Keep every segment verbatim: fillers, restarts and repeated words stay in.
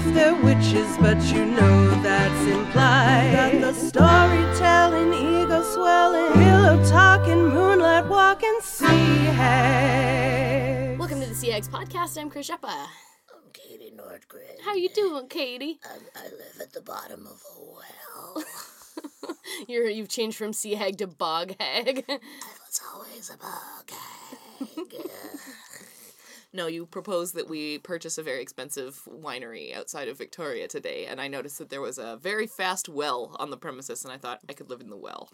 if they're witches, but you know that's implied. Got the storytelling, ego swelling, pillow talking, moonlight walking, sea hags. Welcome to the Sea Hags Podcast. I'm Chris Sheppa. I'm Katie Nordgren. How you doing, Katie? I, I live at the bottom of a well. You're you've changed from sea hag to bog hag. I was always a bog hag. No, you proposed that we purchase a very expensive winery outside of Victoria today, and I noticed that there was a very fast well on the premises, and I thought I could live in the well.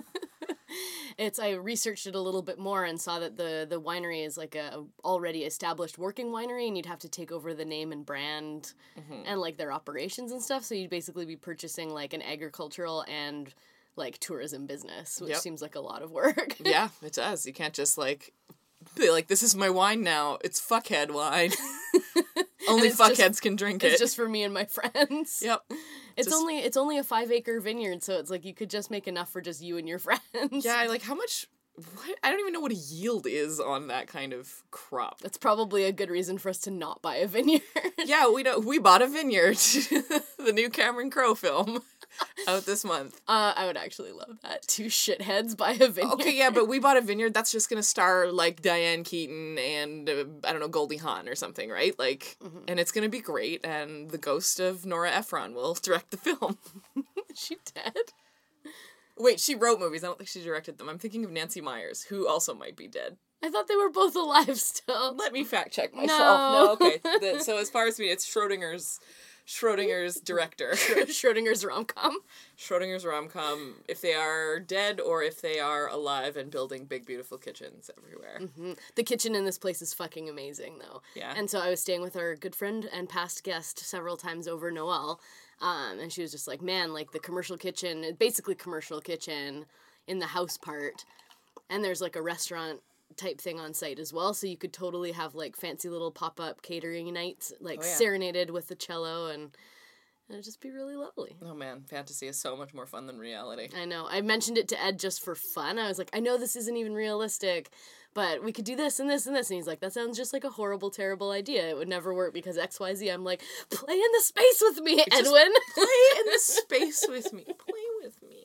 It's I researched it a little bit more and saw that the, the winery is like a already established working winery, and you'd have to take over the name and brand mm-hmm. and like their operations and stuff. So you'd basically be purchasing like an agricultural and like tourism business, which yep. seems like a lot of work. Yeah, it does. You can't just like be like, this is my wine now. It's fuckhead wine. Only fuckheads just, can drink it's it. It's just for me and my friends. Yep. It's just, only it's only a five acre vineyard, so it's like you could just make enough for just you and your friends. Yeah, like how much? What? I don't even know what a yield is on that kind of crop. That's probably a good reason for us to not buy a vineyard. Yeah, we don't. We bought a vineyard. The new Cameron Crowe film. Out this month. Uh, I would actually love that. Two shitheads buy a vineyard. Okay, yeah, but we bought a vineyard that's just gonna star, like, Diane Keaton and, uh, I don't know, Goldie Hawn or something, right? Like, mm-hmm. and it's gonna be great, and the ghost of Nora Ephron will direct the film. Is she dead? Wait, she wrote movies. I don't think she directed them. I'm thinking of Nancy Myers, who also might be dead. I thought they were both alive still. Let me fact check myself. No. No, okay. The, so as far as me, it's Schrodinger's... Schrodinger's director. Schrodinger's rom-com. Schrodinger's rom-com, if they are dead or if they are alive and building big, beautiful kitchens everywhere. Mm-hmm. The kitchen in this place is fucking amazing, though. Yeah. And so I was staying with our good friend and past guest several times over Noel, um, and she was just like, man, like, the commercial kitchen, basically commercial kitchen in the house part, and there's, like, a restaurant type thing on site as well, so you could totally have like fancy little pop-up catering nights, like oh, yeah. serenaded with the cello, and it'd just be really lovely. Oh man, fantasy is so much more fun than reality. I know. I mentioned it to Ed just for fun. I was like, I know this isn't even realistic, but we could do this and this and this, and he's like, that sounds just like a horrible, terrible idea. It would never work because X Y Z. I'm like, play in the space with me, it's Edwin. Play in the space with me. Play with me.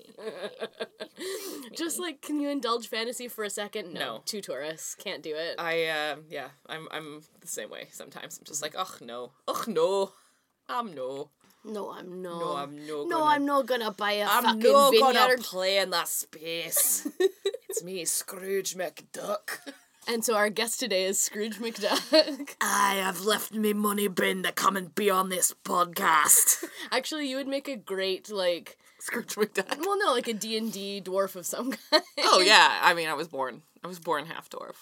Just like, can you indulge fantasy for a second? No, no. Two tourists can't do it. I uh, yeah, I'm I'm the same way sometimes. I'm just like, ugh no, ugh no, I'm no. No, I'm no. No, I'm no. No, gonna, I'm not gonna buy a I'm fucking no vineyard. gonna play in that space. It's me, Scrooge McDuck. And so our guest today is Scrooge McDuck. I have left me money bin to come and be on this podcast. Actually, you would make a great, like... Scrooge McDuck. Well, no, like a D and D dwarf of some kind. Oh, yeah. I mean, I was born... I was born half dwarf.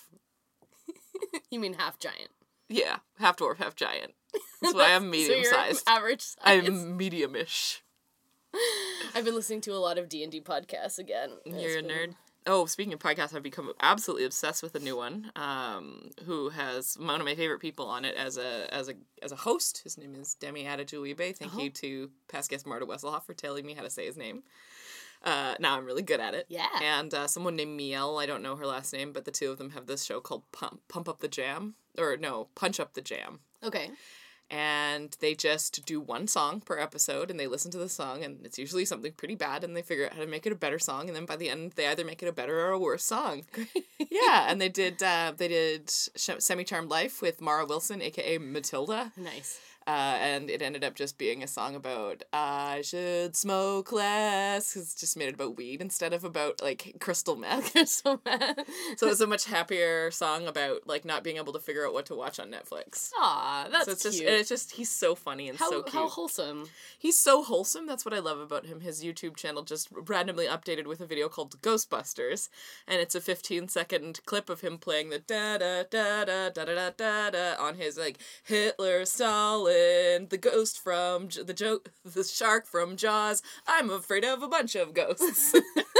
You mean half giant? Yeah. Half dwarf, half giant. That's why I'm medium-sized. So you're average size. I'm medium-ish. I've been listening to a lot of D and D podcasts again. You're a nerd? Oh, speaking of podcasts, I've become absolutely obsessed with a new one. Um, who has one of my favorite people on it as a as a as a host. His name is Demi Adejuibe. Thank uh-huh. you to past guest Marta Wesselhoff for telling me how to say his name. Uh, now I'm really good at it. Yeah. And uh, someone named Miel, I don't know her last name, but the two of them have this show called Pump Pump Up the Jam, or no, Punch Up the Jam. Okay. And they just do one song per episode, and they listen to the song, and it's usually something pretty bad, and they figure out how to make it a better song, and then by the end, they either make it a better or a worse song. Yeah, and they did uh, they did Semi-Charmed Life with Mara Wilson, a k a. Matilda. Nice. Uh, and it ended up just being a song about, I should smoke less. It's just made it about weed instead of about, like, crystal meth. Crystal meth. So it's a much happier song about, like, not being able to figure out what to watch on Netflix. Aw, that's so it's cute. Just, it's just, he's so funny and how, so cute. How wholesome. He's so wholesome. That's what I love about him. His YouTube channel just randomly updated with a video called Ghostbusters. And it's a fifteen second clip of him playing the da-da-da-da-da-da-da-da on his, like, Hitler, Stalin, the ghost from J- the jo- the shark from Jaws. I'm afraid of a bunch of ghosts.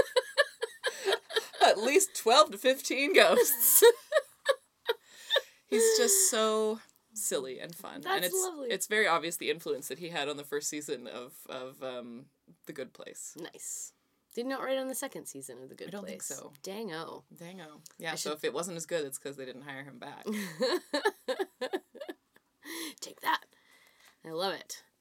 At least twelve to fifteen ghosts. He's just so silly and fun. That's and it's lovely. It's very obvious the influence that he had on the first season of of um, The Good Place. Nice. Did not write on the second season of The Good I don't Place. think so. Dang-o. Dang-o. Yeah, I so should... if it wasn't as good, it's because they didn't hire him back. Take that. I love it.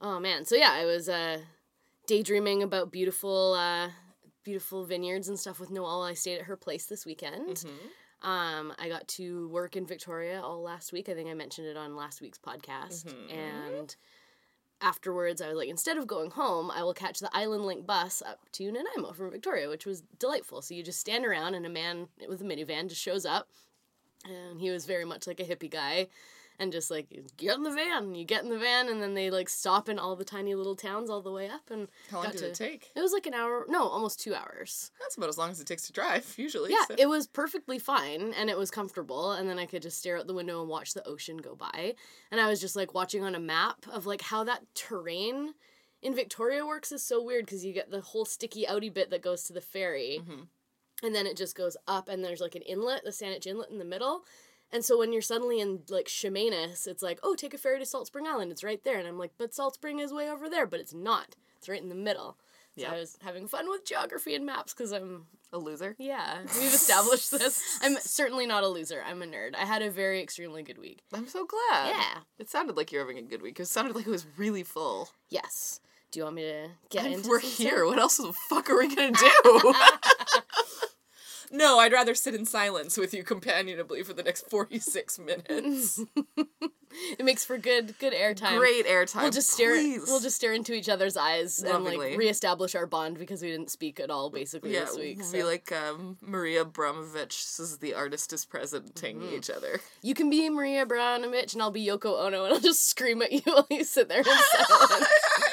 Oh, man. So, yeah, I was uh, daydreaming about beautiful uh, beautiful vineyards and stuff with Noelle. I stayed at her place this weekend. Mm-hmm. Um, I got to work in Victoria all last week. I think I mentioned it on last week's podcast. Mm-hmm. And afterwards, I was like, instead of going home, I will catch the Island Link bus up to Nanaimo from Victoria, which was delightful. So you just stand around, and a man with a minivan just shows up. And he was very much like a hippie guy. And just, like, get in the van. You get in the van, and then they, like, stop in all the tiny little towns all the way up. And how long did to, it take? It was, like, an hour. No, almost two hours. That's about as long as it takes to drive, usually. Yeah, so. It was perfectly fine, and it was comfortable. And then I could just stare out the window and watch the ocean go by. And I was just, like, watching on a map of, like, how that terrain in Victoria works is so weird, because you get the whole sticky outy bit that goes to the ferry. Mm-hmm. And then it just goes up, and there's, like, an inlet, the Saanich Inlet in the middle. And so when you're suddenly in, like, Chemainus, it's like, oh, take a ferry to Salt Spring Island. It's right there. And I'm like, but Salt Spring is way over there. But it's not. It's right in the middle. So yep. I was having fun with geography and maps because I'm... A loser? Yeah. We've established this. I'm certainly not a loser. I'm a nerd. I had a very extremely good week. I'm so glad. Yeah. It sounded like you're having a good week. It sounded like it was really full. Yes. Do you want me to get I'm, into We're here. Stuff? What else the fuck are we going to do? No, I'd rather sit in silence with you companionably for the next forty-six minutes. It makes for good good airtime. Great airtime. We'll just stare we'll just stare into each other's eyes Lovingly. and like reestablish our bond because we didn't speak at all basically yeah, this week. We'll so. be like um, Maria Abramovich as the artist is presenting mm-hmm. each other. You can be Maria Abramovich and I'll be Yoko Ono and I'll just scream at you while you sit there in silence.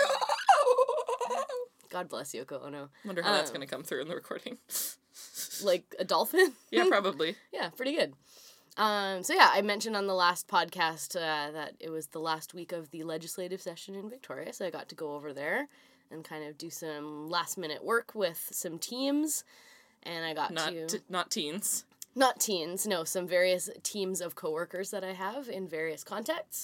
God bless Yoko Ono. Wonder how um, that's gonna come through in the recording. Like a dolphin? Yeah, probably. Yeah, pretty good. Um, so yeah, I mentioned on the last podcast uh, that it was the last week of the legislative session in Victoria, so I got to go over there and kind of do some last minute work with some teams, and I got not to... T- not teens. Not teens, no, some various teams of coworkers that I have in various contexts.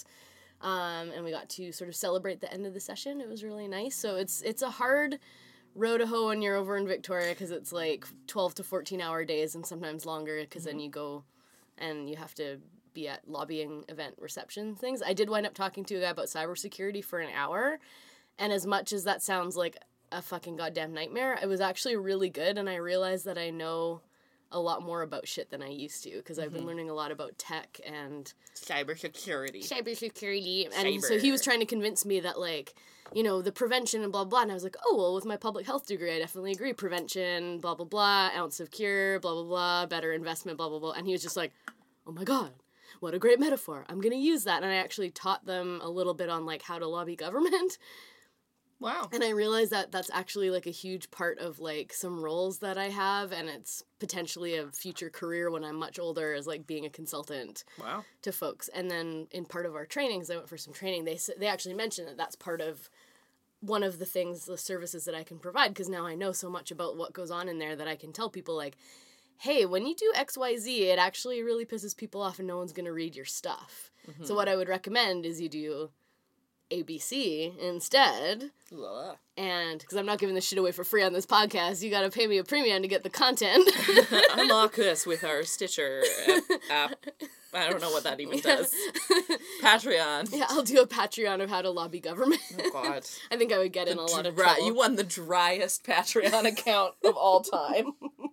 Um, and we got to sort of celebrate the end of the session. It was really nice. So it's it's a hard row to hoe when you're over in Victoria because it's like twelve to fourteen hour days and sometimes longer because mm-hmm. then you go and you have to be at lobbying event reception things. I did wind up talking to a guy about cybersecurity for an hour, and as much as that sounds like a fucking goddamn nightmare, it was actually really good, and I realized that I know a lot more about shit than I used to because mm-hmm. I've been learning a lot about tech and cybersecurity. Cybersecurity. And Cyber. So he was trying to convince me that, like, you know, the prevention and blah, blah, and I was like, oh, well, with my public health degree, I definitely agree. Prevention, blah, blah, blah, ounce of cure, blah, blah, blah, better investment, blah, blah, blah. And he was just like, oh my God, what a great metaphor. I'm going to use that. And I actually taught them a little bit on, like, how to lobby government. Wow. And I realized that that's actually, like, a huge part of, like, some roles that I have, and it's potentially a future career when I'm much older is, like, being a consultant wow. to folks. And then in part of our trainings, I went for some training, they they actually mentioned that that's part of one of the things, the services that I can provide, because now I know so much about what goes on in there that I can tell people, like, hey, when you do X Y Z, it actually really pisses people off and no one's going to read your stuff. Mm-hmm. So what I would recommend is you do A B C instead. Blah. And because I'm not giving this shit away for free on this podcast, you got to pay me a premium to get the content. Unlock this with our Stitcher app. I don't know what that even does. Patreon. Yeah, I'll do a Patreon of how to lobby government. Oh, God. I think I would get the in a lot of dry, trouble. You won the driest Patreon account of all time.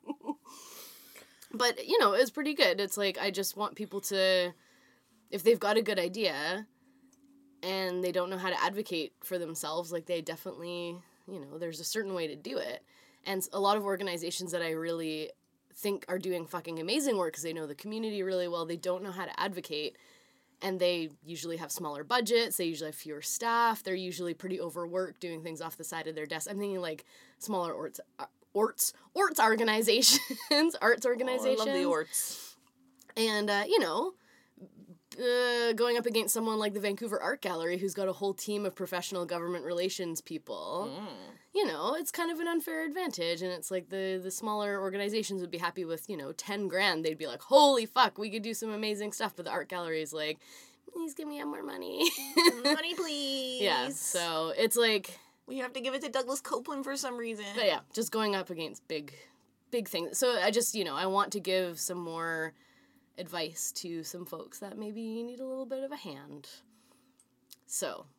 But, you know, it was pretty good. It's like, I just want people to, if they've got a good idea and they don't know how to advocate for themselves, like, they definitely, you know, there's a certain way to do it. And a lot of organizations that I really think are doing fucking amazing work because they know the community really well, they don't know how to advocate. And they usually have smaller budgets, they usually have fewer staff, they're usually pretty overworked doing things off the side of their desk. I'm thinking, like, smaller orts, orts, orts organizations, arts organizations. Oh, I love the orts. And, uh, you know, uh, going up against someone like the Vancouver Art Gallery who's got a whole team of professional government relations people, mm. you know, it's kind of an unfair advantage. And it's like the, the smaller organizations would be happy with, you know, ten grand. They'd be like, holy fuck, we could do some amazing stuff. But the Art Gallery is like, please give me more money. Money, please. Yeah, so it's like... We have to give it to Douglas Copeland for some reason. But yeah, just going up against big, big things. So I just, you know, I want to give some more advice to some folks that maybe need a little bit of a hand. So,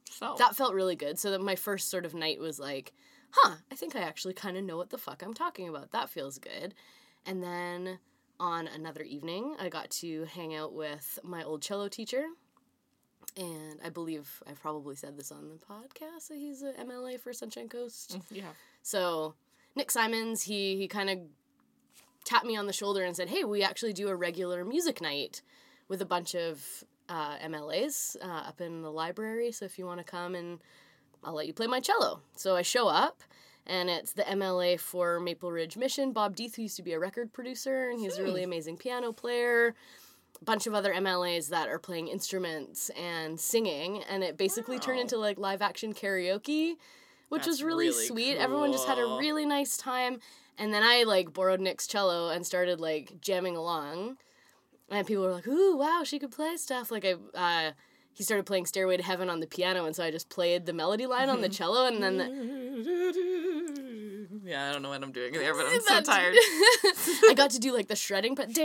So that felt really good. So that my first sort of night was like, huh, I think I actually kind of know what the fuck I'm talking about. That feels good. And then on another evening, I got to hang out with my old cello teacher. And I believe I've probably said this on the podcast that he's a M L A for Sunshine Coast. yeah. So Nick Simons, he, he kind of tapped me on the shoulder and said, hey, we actually do a regular music night with a bunch of uh, M L As uh, up in the library. So if you want to come, and I'll let you play my cello. So I show up, and it's the M L A for Maple Ridge Mission. Bob Deeth, who used to be a record producer, and he's a really amazing piano player. A bunch of other M L As that are playing instruments and singing, and it basically Wow. turned into like live action karaoke, which That's was really, really sweet. Everyone just had a cool. really nice time. And then I like borrowed Nick's cello and started like jamming along, and people were like, "Ooh, wow, she could play stuff." Like I, uh, he started playing "Stairway to Heaven" on the piano, and so I just played the melody line on the cello, and then the, Yeah, I don't know what I'm doing there, but I'm so That's- tired. I got to do like the shredding, but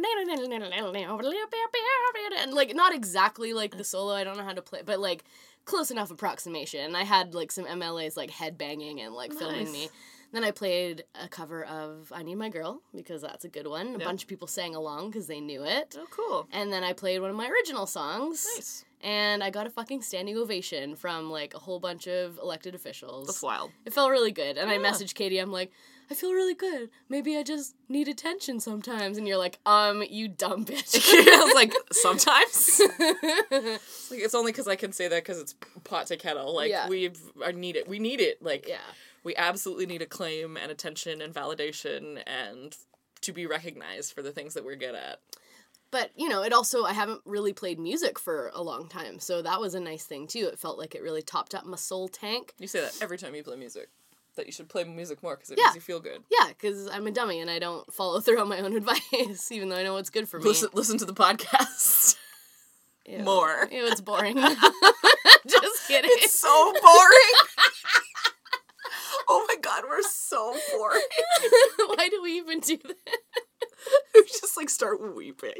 and like not exactly like the solo. I don't know how to play, but like close enough approximation. I had like some M L As like head banging and like filming Nice. me. Then I played a cover of "I Need My Girl" because that's a good one. A Yeah. bunch of people sang along because they knew it. Oh, cool. And then I played one of my original songs. Nice. And I got a fucking standing ovation from like a whole bunch of elected officials. That's wild. It felt really good. And I Yeah. messaged Katie, I'm like, I feel really good. Maybe I just need attention sometimes. And you're like, um, you dumb bitch. I was like, sometimes. It's like, it's only because I can say that because it's pot to kettle. Like, Yeah. we've, I need it. We need it. Like, Yeah. we absolutely need acclaim and attention and validation and to be recognized for the things that we're good at. But, you know, it also, I haven't really played music for a long time. So that was a nice thing, too. It felt like it really topped up my soul tank. You say that every time you play music. That you should play music more because it Yeah. makes you feel good. Yeah, because I'm a dummy and I don't follow through on my own advice, even though I know what's good for me. Listen, listen to the podcast. Ew. more. Ew, it's boring. Just kidding. It's so boring. Oh my god, we're so boring. Why do we even do that? We just like start weeping.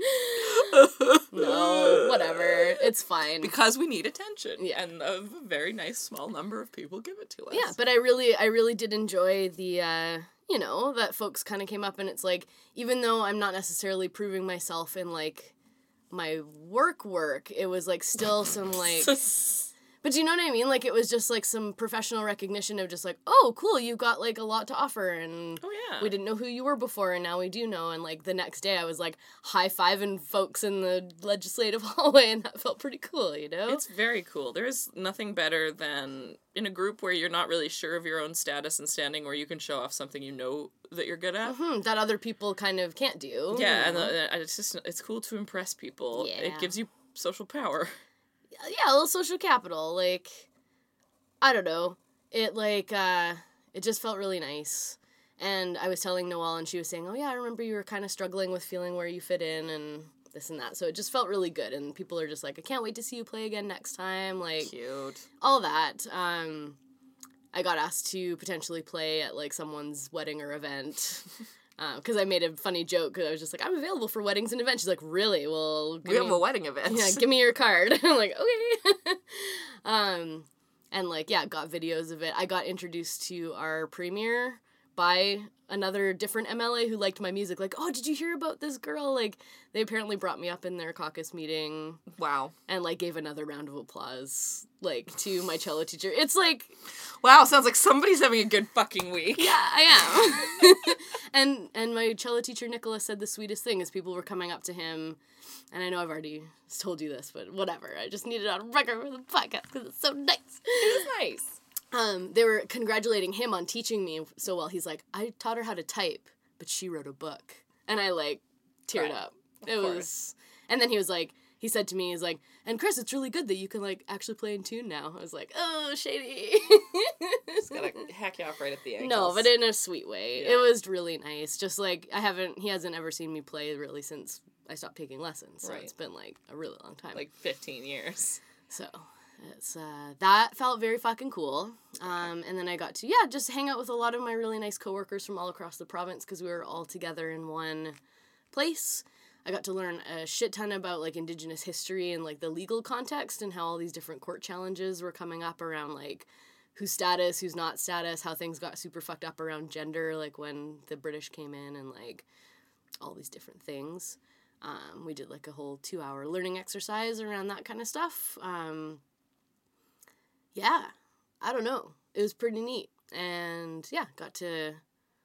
No, whatever. It's fine. Because we need attention. Yeah. And a very nice small number of people give it to us. Yeah, but I really, I really did enjoy the, uh, you know, that folks kind of came up and it's like, even though I'm not necessarily proving myself in like my work work, it was like still some like, but you know what I mean? Like it was just like some professional recognition of just like, oh, cool, you've got like a lot to offer and Oh yeah. we didn't know who you were before and now we do know. And like the next day I was like high-fiving folks in the legislative hallway and that felt pretty cool, you know? It's very cool. There's nothing better than in a group where you're not really sure of your own status and standing, where you can show off something you know that you're good at. Hmm, that other people kind of can't do. Yeah, you and know? uh, it's just it's cool to impress people. Yeah. It gives you social power. Yeah, a little social capital. Like, I don't know. It, like, uh, it just felt really nice. And I was telling Noelle, and she was saying, oh, yeah, I remember you were kind of struggling with feeling where you fit in and this and that. So it just felt really good. And people are just like, I can't wait to see you play again next time. Like, Cute. all that. Um, I got asked to potentially play at, like, someone's wedding or event. Because I made a funny joke. Because I was just like, I'm available for weddings and events. She's like, really? Well, give We have me- a wedding event. yeah, give me your card. I'm like, okay. um, and like, yeah, got videos of it. I got introduced to our premiere by another different M L A who liked my music. Like, oh, did you hear about this girl? Like, they apparently brought me up in their caucus meeting Wow. and like gave another round of applause, like, to my cello teacher. It's like, Wow, sounds like somebody's having a good fucking week. yeah, I am. and and my cello teacher Nicholas said the sweetest thing is people were coming up to him, and I know I've already told you this, but whatever. I just need it on record for the podcast because it's so nice. It's nice. Um, they were congratulating him on teaching me so well. He's like, I taught her how to type, but she wrote a book, and I like teared Right. up. It course. was, and then he was like. He said to me, he's like, and Chris, it's really good that you can, like, actually play in tune now. I was like, oh, shady. Just gotta hack you off right at the ankles. No, but in a sweet way. Yeah. It was really nice. Just, like, I haven't, he hasn't ever seen me play, really, since I stopped taking lessons. So Right. it's been, like, a really long time. like fifteen years. So, it's, uh, that felt very fucking cool. Um, and then I got to, yeah, just hang out with a lot of my really nice coworkers from all across the province, because we were all together in one place. I got to learn a shit ton about, like, Indigenous history and, like, the legal context and how all these different court challenges were coming up around, like, who's status, who's not status, how things got super fucked up around gender, like, when the British came in and, like, all these different things. Um, we did, like, a whole two-hour learning exercise around that kind of stuff. Um, yeah, I don't know. It was pretty neat. And, yeah, got to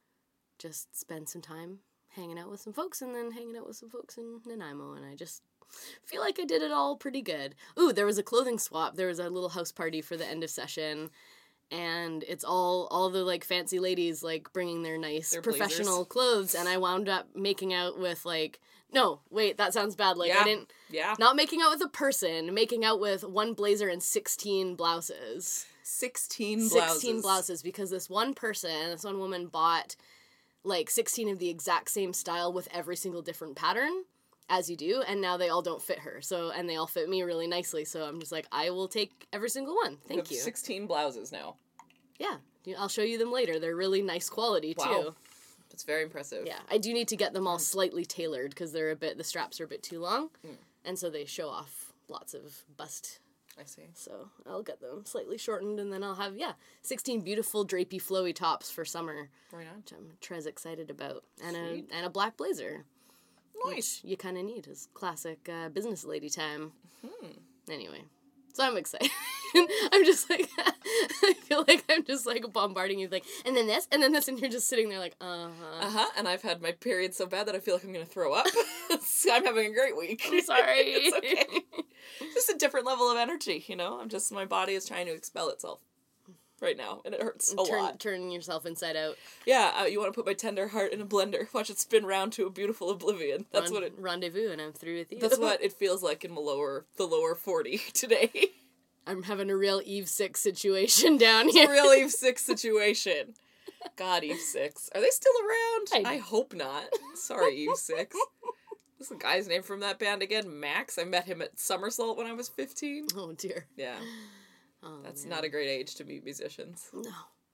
just spend some time hanging out with some folks and then hanging out with some folks in Nanaimo, and I just feel like I did it all pretty good. Ooh, there was a clothing swap. There was a little house party for the end of session, and it's all all the, like, fancy ladies, like, bringing their nice Their professional blazers. clothes, and I wound up making out with, like, no, wait, that sounds bad. Like, Yeah. I didn't, Yeah. not making out with a person, making out with one blazer and sixteen blouses. sixteen blouses. sixteen blouses, because this one person, this one woman bought, like, sixteen of the exact same style with every single different pattern, as you do, and now they all don't fit her. So, and they all fit me really nicely, so I'm just like, I will take every single one. Thank have you. sixteen blouses now. Yeah, I'll show you them later. They're really nice quality, too. Wow. That's very impressive. Yeah, I do need to get them all slightly tailored, because they're a bit, the straps are a bit too long, Mm. and so they show off lots of bust. I see. So I'll get them slightly shortened, and then I'll have, yeah, sixteen beautiful drapey flowy tops for summer, Right on. which I'm trez excited about, and Sweet. a and a black blazer, Nice. which you kind of need as classic uh, business lady time. Hmm. Anyway, so I'm excited. I'm just like, I feel like I'm just like bombarding you, like, and then this, and then this, and you're just sitting there like, uh huh. Uh huh. And I've had my period so bad that I feel like I'm gonna throw up. So I'm having a great week. I'm sorry. It's okay. Just a different level of energy, you know. I'm just my body is trying to expel itself right now, and it hurts a Turn, lot. turning yourself inside out. Yeah, uh, you want to put my tender heart in a blender, watch it spin round to a beautiful oblivion. That's Ren- what it. rendezvous, and I'm through with you. That's what it feels like in the lower the lower forty today. I'm having a real Eve six situation down It's here. a real Eve six situation. God, Eve six. Are they still around? I- I hope not. Sorry, Eve six. What's the guy's name from that band again? Max. I met him at Somersault when I was fifteen. Oh dear. Yeah, Oh, that's man. not a great age to meet musicians. No.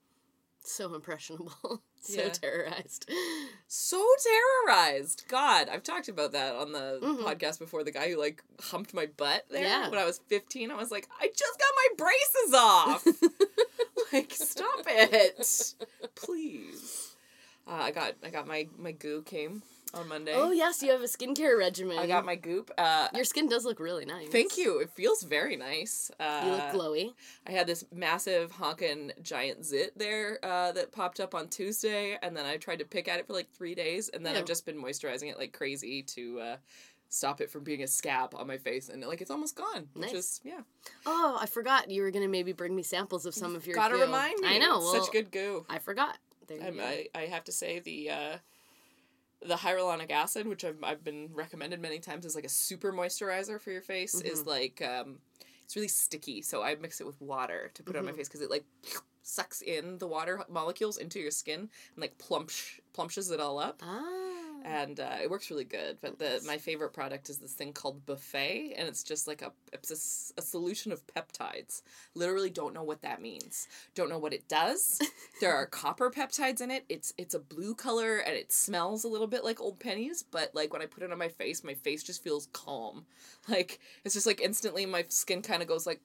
So impressionable. so Yeah. terrorized. So terrorized. God, I've talked about that on the Mhm. podcast before. The guy who, like, humped my butt there Yeah. when I was fifteen. I was like, I just got my braces off. Like, stop it. Please. Uh, I got I got my, my goo came on Monday. Oh yes, you have a skincare regimen. I got my goop. Uh, Your skin does look really nice. thank you. It feels very nice. Uh, You look glowy. I had this massive honkin' giant zit there uh, that popped up on Tuesday, and then I tried to pick at it for like three days, and then Ew. I've just been moisturizing it like crazy to uh, stop it from being a scab on my face, and like it's almost gone. Which Nice. is, yeah. Oh, I forgot you were gonna maybe bring me samples of some of your. Gotta goo. remind me. I know. It's Well, such good goo. I forgot. There you I'm, go. I, I have to say the uh, the hyaluronic acid, which I've, I've been recommended many times as like a super moisturizer for your face, is Mhm. like um, it's really sticky. So I mix it with water to put it on my Mhm. face because it like sucks in the water molecules into your skin and like plumps plumpshes it all up. Ah. And uh, it works really good. But the my favorite product is this thing called Buffet, and it's just like a it's a, s- a solution of peptides. Literally don't know what that means. Don't know what it does. There are copper peptides in it. It's it's a blue color and it smells a little bit like Old Pennies. But like when I put it on my face, my face just feels calm. Like it's just like instantly my skin kind of goes like.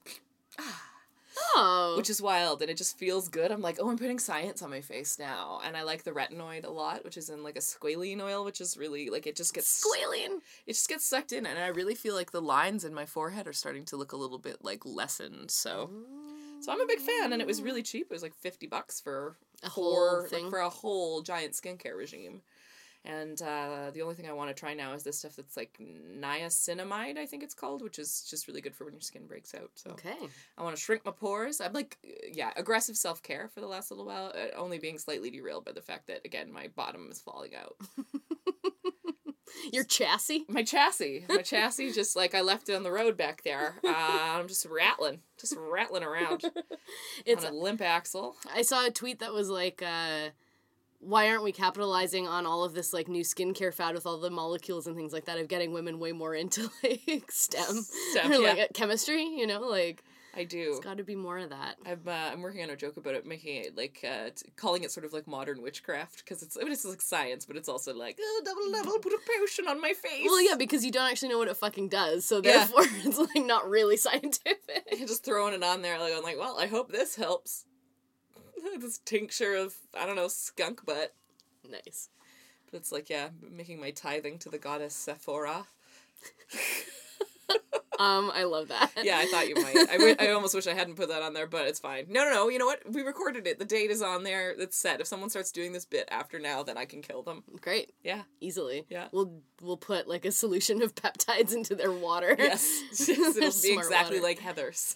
Oh. Which is wild, and it just feels good. I'm like, oh, I'm putting science on my face now. And I like the retinoid a lot, which is in like a squalene oil, which is really, like, it just gets... squalene. It just gets sucked in, and I really feel like the lines in my forehead are starting to look a little bit, like, lessened, so... So I'm a big fan, and it was really cheap. It was like fifty bucks for A four, whole thing. like, for a whole giant skincare regime. And uh, the only thing I want to try now is this stuff that's like niacinamide, I think it's called, which is just really good for when your skin breaks out. So Okay. I want to shrink my pores. I'm like, yeah, aggressive self-care for the last little while, uh, only being slightly derailed by the fact that, again, my bottom is falling out. Your chassis? My chassis. My chassis just, like, I left it on the road back there. Uh, I'm just rattling. Just rattling around It's. on a limp axle. I saw a tweet that was like, uh, why aren't we capitalizing on all of this, like, new skincare fad with all the molecules and things like that of getting women way more into, like, STEM? STEM, or, like, yeah. chemistry, you know? Like, I do. There's got to be more of that. I'm uh, I'm working on a joke about it, making it like uh, t- calling it sort of like modern witchcraft because it's I mean, it's like science, but it's also like oh, double level, put a potion on my face. Well, yeah, because you don't actually know what it fucking does, so Yeah. therefore it's like not really scientific. You're just throwing it on there, like I'm like, well, I hope this helps. This tincture of I don't know skunk butt, Nice. but it's like yeah, making my tithing to the goddess Sephora. Um, I love that. Yeah, I thought you might. I, w- I almost wish I hadn't put that on there, but it's fine. No, no, no. You know what? We recorded it. The date is on there. It's set. If someone starts doing this bit after now, then I can kill them. Great. Yeah. Easily. Yeah. We'll we'll put like a solution of peptides into their water. Yes. It'll be Smart exactly water. like Heather's.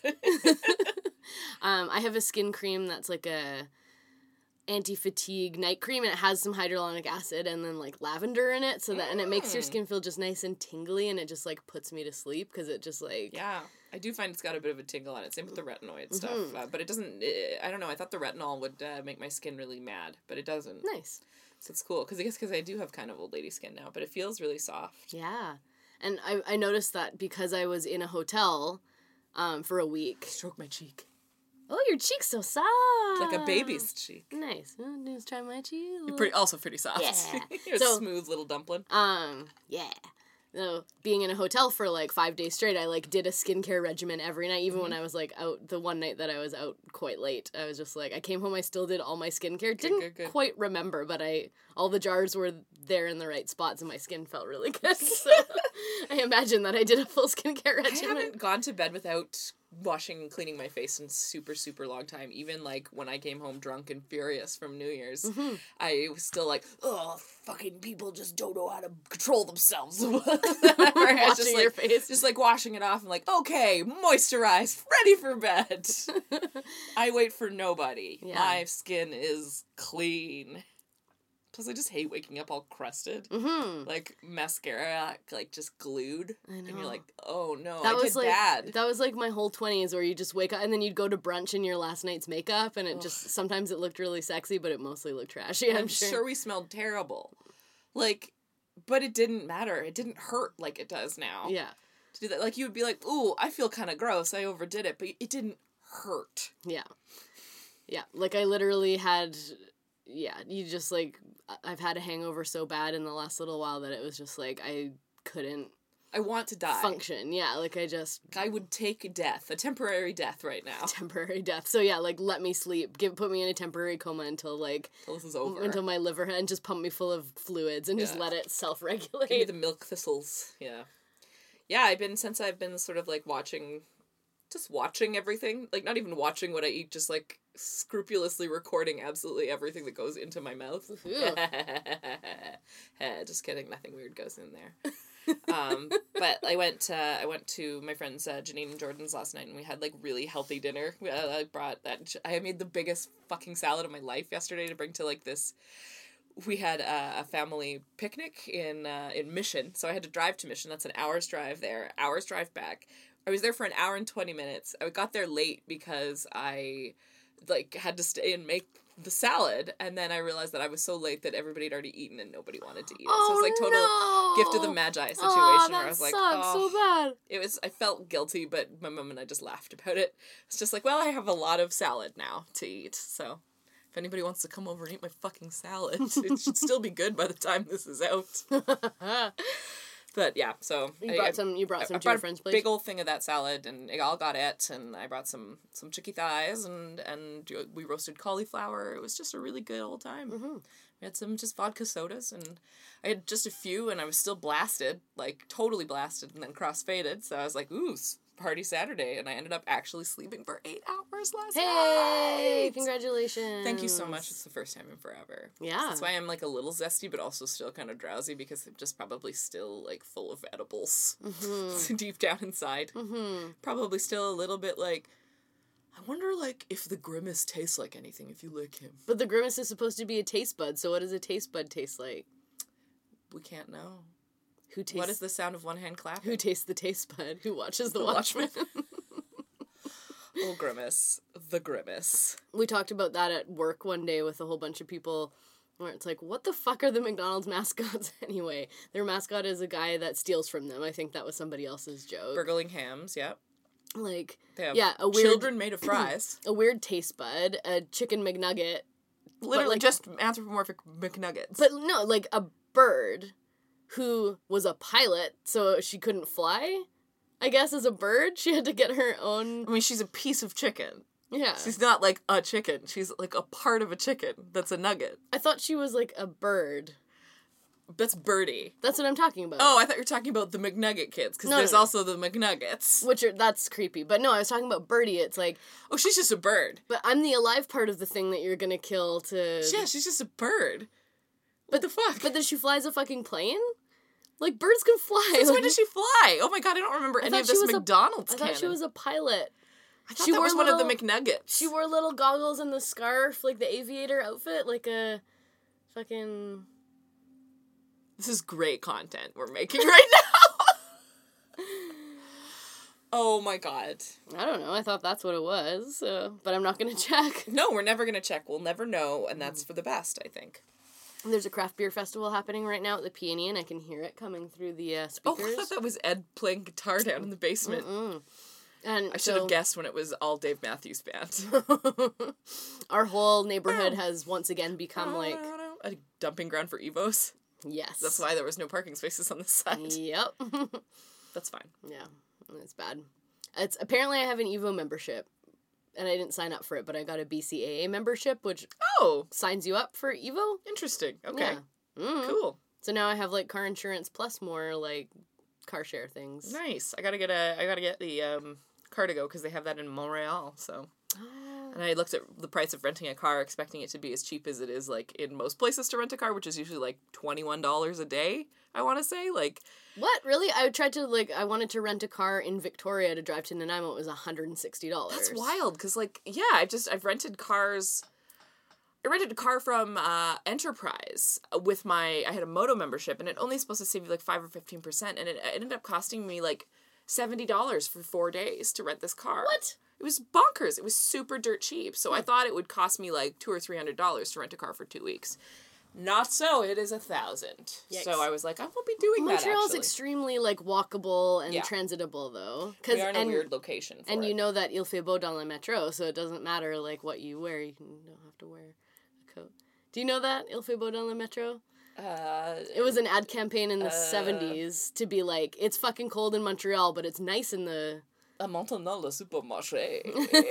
Um, I have a skin cream that's like a anti-fatigue night cream, and it has some hyaluronic acid and then like lavender in it, so that and it makes your Mm. skin feel just nice and tingly, and it just like puts me to sleep because it just like Yeah. I do find it's got a bit of a tingle on it. Same with the retinoid stuff. Mhm. Uh, but it doesn't, uh, I don't know, I thought the retinol would uh, make my skin really mad, but it doesn't. nice. So it's cool. Because I guess because I do have kind of old lady skin now, but it feels really soft. Yeah, and I I noticed that because I was in a hotel, um, for a week. Stroke my cheek. Oh, your cheek's so soft. Like a baby's cheek. Nice. Oh, let's try my cheek. You're pretty, also pretty soft. Yeah. You're So- a smooth little dumpling. Um, yeah. So being in a hotel for like five days straight, I like did a skincare regimen every night, even Mm-hmm. when I was like out. The one night that I was out quite late, I was just like, I came home, I still did all my skincare. Didn't good, good. quite remember, but I all the jars were there in the right spots, and my skin felt really good. So I imagine that I did a full skincare I regimen. haven't gone to bed without washing and cleaning my face in super, super long time. Even, like, when I came home drunk and furious from New Year's, Mm-hmm. I was still like, oh, fucking people just don't know how to control themselves. Whatever. I was Washing just, your like, face. just, like, washing it off and, like, okay, moisturized, ready for bed. I wait for nobody. Yeah. My skin is clean. Plus, I just hate waking up all crusted. Mm-hmm. Like, mascara, like, just glued. I And know. you're like, oh, no, That I was did like bad. that was like my whole twenties, where you just wake up and then you'd go to brunch in your last night's makeup, and it just sometimes it looked really sexy, but it mostly looked trashy. I'm, I'm sure. sure we smelled terrible. Like, but it didn't matter. It didn't hurt like it does now. Yeah, To do that. Like, you would be like, ooh, I feel kind of gross. I overdid it. But it didn't hurt. yeah, yeah. Like I literally had, yeah. You just like I- I've had a hangover so bad in the last little while that it was just like I couldn't I want to die. function. Yeah, like I just I would take death, a temporary death right now. temporary death. So yeah, like let me sleep, give put me in a temporary coma until like Till this is over. until my liver and just pump me full of fluids and just Yeah. let it self Give me regulate. the milk thistles. Yeah. Yeah, I've been, since I've been sort of like watching, just watching everything. Like, not even watching what I eat, just like scrupulously recording absolutely everything that goes into my mouth. Just kidding, nothing weird goes in there. um, but I went uh, I went to my friends uh, Janine and Jordan's last night, and we had like really healthy dinner. We, uh, I brought that. I made the biggest fucking salad of my life yesterday to bring to like this. We had a, a family picnic in uh, in Mission, so I had to drive to Mission. That's an hour's drive there, hour's drive back. I was there for an hour and twenty minutes. I got there late because I like had to stay and make the salad, and then I realized that I was so late that everybody had already eaten and nobody wanted to eat it. Oh, so it was like total no. gift of the Magi situation Oh, that where I was like, sucks oh, so bad. it was, I felt guilty, but my mom and I just laughed about it. It's just like, well, I have a lot of salad now to eat, so if anybody wants to come over and eat my fucking salad, it should still be good by the time this is out. But yeah, so You I- brought I- some. You brought I some to brought your a friend's place. big old thing of that salad, and I all got it, and I brought some some chicky thighs, and and we roasted cauliflower. It was just a really good old time. Mm-hmm. We had some just vodka sodas, and I had just a few, and I was still blasted, like totally blasted, and then cross-faded, so I was like, ooh, s- party Saturday, and I ended up actually sleeping for eight hours last Hey! night. Congratulations! Thank you so much. It's the first time in forever. Yeah. That's why I'm like a little zesty, but also still kind of drowsy because I'm just probably still like full of edibles Mm-hmm. deep down inside. Mm-hmm. Probably still a little bit like, I wonder like if the Grimace tastes like anything if you lick him. But the grimace is supposed to be a taste bud. So what does a taste bud taste like? We can't know. Who tastes? What is the sound of one hand clapping? Who tastes the taste bud? Who watches the, The Watchmen? Oh, Grimace. The Grimace. We talked about that at work one day with a whole bunch of people, where it's like, what the fuck are the McDonald's mascots anyway? Their mascot is a guy that steals from them. I think that was somebody else's joke. Burgling hams, yep. like, They have yeah, a weird... children made of fries. a weird taste bud, a chicken McNugget. Literally like, just anthropomorphic McNuggets. But no, like a bird who was a pilot, so she couldn't fly, I guess, as a bird. She had to get her own... I mean, she's a piece of chicken. Yeah. She's not like a chicken. She's like a part of a chicken that's a nugget. I thought she was like a bird. That's Birdie. That's what I'm talking about. Oh, I thought you were talking about the McNugget kids, because No, there's no, no. also the McNuggets. Which are, that's creepy. But no, I was talking about Birdie. It's like, Oh, she's just a bird. but I'm the alive part of the thing that you're gonna kill to... Yeah, she's just a bird. What the fuck? But then she flies a fucking plane? Like, birds can fly. Since Like, when did she fly? Oh my god, I don't remember I any thought of she this was a- McDonald's I canon. thought she was a pilot. I thought she that wore was one of the little- McNuggets. She wore little goggles and the scarf, like the aviator outfit, like a fucking... This is great content we're making right now. Oh my god. I don't know. I thought that's what it was, so, but I'm not gonna check. No, we're never gonna check. We'll never know, and that's for the best, I think. There's a craft beer festival happening right now at the Peony, and I can hear it coming through the uh, Oh, speakers. I thought that was Ed playing guitar down in the basement. Mm-mm. And I should so have guessed when it was all Dave Matthews Band. our whole neighborhood has once again become like, A dumping ground for Evos. yes. That's why there was no parking spaces on the side. Yep. That's fine. Yeah, it's bad. It's apparently I have an Evo membership, and I didn't sign up for it, but I got a B C A A membership, which Oh, signs you up for Evo. interesting. Okay. Yeah. Mhm. Cool. So now I have like car insurance plus more like car share things. Nice. I gotta get a. I gotta get the um car to go because they have that in Montreal. So, and I looked at the price of renting a car, expecting it to be as cheap as it is like in most places to rent a car, which is usually like twenty one dollars a day. I want to say like. What really? I tried to like I wanted to rent a car in Victoria to drive to Nanaimo. It was one hundred and sixty dollars. That's wild, because, like, yeah, I've just, I've rented cars, I rented a car from uh, Enterprise with my, I had a Moto membership, and it only supposed to save you, like, five or fifteen percent, and it ended up costing me, like, seventy dollars for four days to rent this car. What? It was bonkers. It was super dirt cheap, so I thought it would cost me, like, two or three hundred dollars to rent a car for two weeks. Not so. It is a thousand. Yikes. So I was like, I won't be doing that, Montreal's actually. extremely like walkable and Yeah. transitable though. We are in and, a weird location for And it. you know that il fait beau dans le métro, so it doesn't matter like what you wear. You can, don't have to wear a coat. Do you know that il fait beau dans le métro? Uh, It was an ad campaign in the seventies to be like, it's fucking cold in Montreal, but it's nice in the... À maintenant le supermarché.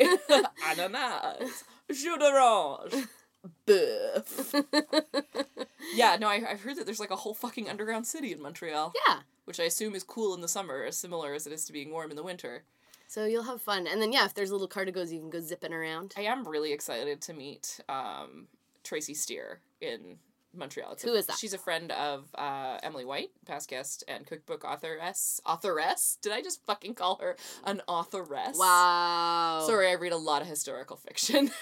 Ananas. Jus d'orange. Bœuf. Yeah, no, I, I've heard that there's like a whole fucking underground city in Montreal. Yeah. Which I assume is cool in the summer, as similar as it is to being warm in the winter. So you'll have fun. And then, yeah, if there's little cardigos, you can go zipping around. I am really excited to meet um, Tracy Steer in Montreal. It's Who a, is that? She's a friend of uh, Emily White, past guest and cookbook authoress. Authoress? Did I just fucking call her an authoress? Wow. Sorry, I read a lot of historical fiction.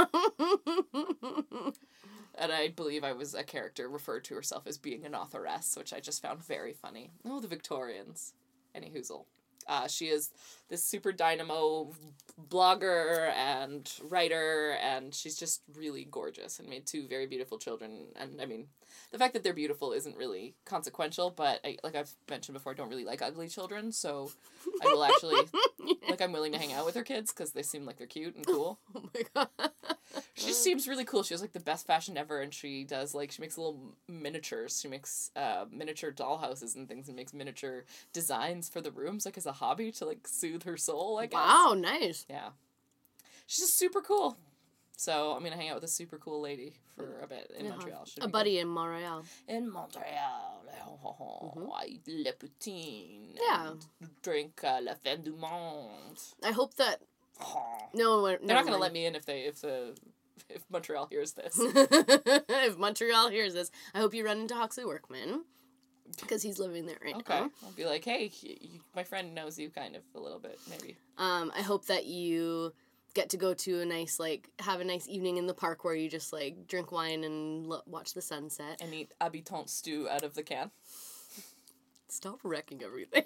And I believe I was a character referred to herself as being an authoress, which I just found very funny. Oh, the Victorians. Any hoozle. Uh, she is this super dynamo blogger and writer, and she's just really gorgeous and made two very beautiful children. And, I mean, the fact that they're beautiful isn't really consequential, but, I, like I've mentioned before, I don't really like ugly children, so I will actually, like, I'm willing to hang out with her kids because they seem like they're cute and cool. Oh my god. She just seems really cool. She has, like, the best fashion ever, and she does, like, she makes little miniatures. She makes uh, miniature dollhouses and things and makes miniature designs for the rooms, like, as a hobby to, like, soothe her soul, I guess. Wow, nice. Yeah. She's just super cool. So, I'm gonna hang out with a super cool lady for a bit in Yeah. Montreal. Should A be buddy in Montreal. good. In Montreal. I eat le poutine. Yeah. And drink uh, la fin du monde. I hope that... No, we're, They're not gonna let me in if they, if the... If Montreal hears this. If Montreal hears this, I hope you run into Huxley Workman. Because he's living there right Okay. now. I'll be like, hey, he, he, my friend knows you kind of a little bit, maybe. Um, I hope that you get to go to a nice, like, have a nice evening in the park where you just, like, drink wine and lo- watch the sunset. And eat habitant stew out of the can. Stop wrecking everything.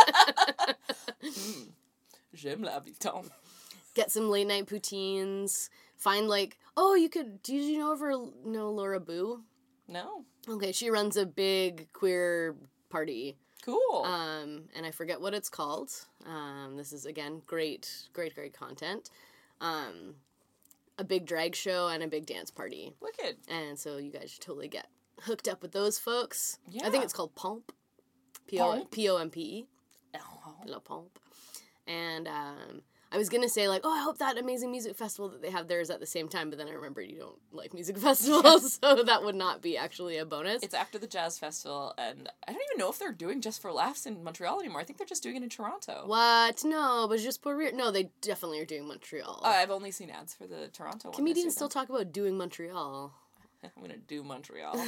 mm. J'aime l'habitant. Get some late night poutines. Find, like, oh, you could, did you know ever know Laura Boo? No. Okay, she runs a big queer party. Cool. Um, and I forget what it's called. Um, this is, again, great, great, great content. Um, a big drag show and a big dance party. Wicked. And so you guys should totally get hooked up with those folks. Yeah. I think it's called Pomp. P O M P E. Oh. La Pomp. And um, I was going to say, like, oh, I hope that amazing music festival that they have there is at the same time, but then I remembered you don't like music festivals, so that would not be actually a bonus. It's after the Jazz Festival, and I don't even know if they're doing Just for Laughs in Montreal anymore. I think they're just doing it in Toronto. What? No, but just pour No, they definitely are doing Montreal. Uh, I've only seen ads for the Toronto one. Comedians still talk about doing Montreal. I'm going to do Montreal.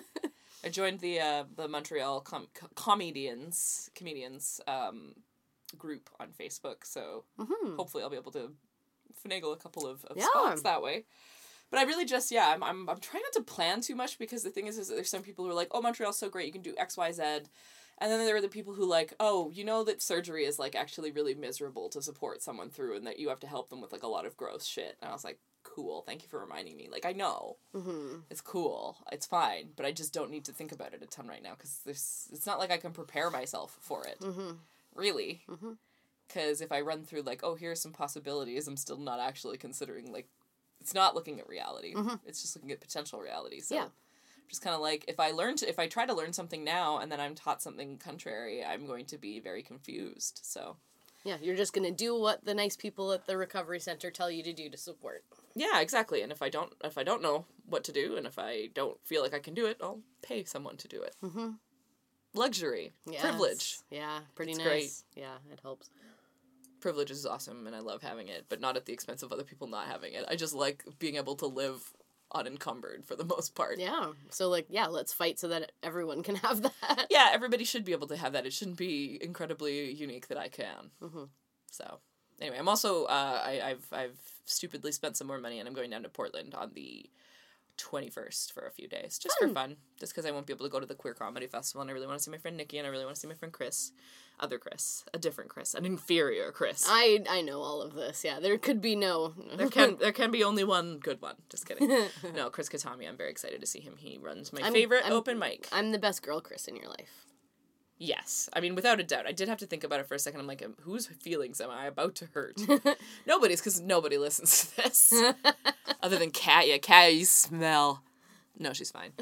I joined the uh, the Montreal com- co- comedians, comedians um, group on Facebook, so Mm-hmm. hopefully I'll be able to finagle a couple of, of Yeah. spots that way. But I really just, yeah, I'm, I'm I'm trying not to plan too much, because the thing is, is that there's some people who are like, oh, Montreal's so great, you can do X, Y, Z. And then there are the people who like, oh, you know that surgery is like actually really miserable to support someone through, and that you have to help them with like a lot of gross shit. And I was like, cool, thank you for reminding me. Like, I know. Mm-hmm. It's cool. It's fine. But I just don't need to think about it a ton right now, because there's it's not like I can prepare myself for it. Mm-hmm. Really. Mm-hmm. Because if I run through, like, oh, here's some possibilities, I'm still not actually considering, like, it's not looking at reality. Mm-hmm. It's just looking at potential reality. So Yeah. just kind of like, if I learn to, if I try to learn something now and then I'm taught something contrary, I'm going to be very confused. So Yeah, you're just going to do what the nice people at the recovery center tell you to do to support. yeah, exactly. And if I don't, if I don't know what to do, and if I don't feel like I can do it, I'll pay someone to do it. Mm-hmm. Luxury. Yes. Privilege. Yeah, pretty It's nice. great. Yeah, it helps. Privilege is awesome, and I love having it, but not at the expense of other people not having it. I just like being able to live unencumbered for the most part. Yeah. So, like, yeah, let's fight so that everyone can have that. Yeah, everybody should be able to have that. It shouldn't be incredibly unique that I can. Mm-hmm. So, anyway, I'm also, uh, I, I've, I've stupidly spent some more money, and I'm going down to Portland on the twenty-first for a few days, just Fun. for fun, just because I won't be able to go to the Queer Comedy Festival, and I really want to see my friend Nikki, and I really want to see my friend Chris. Other Chris. A different Chris. An inferior Chris. I I know all of this. Yeah, there could be no. There can there can be only one good one. Just kidding. No, Chris Katami, I'm very excited to see him. He runs my I'm- favorite I'm- open mic. I'm the best girl, Chris, in your life. Yes. I mean, without a doubt. I did have to think about it for a second. I'm like, um, whose feelings am I about to hurt? Nobody's, because nobody listens to this. Other than Katya. Katya, you smell. No, she's fine.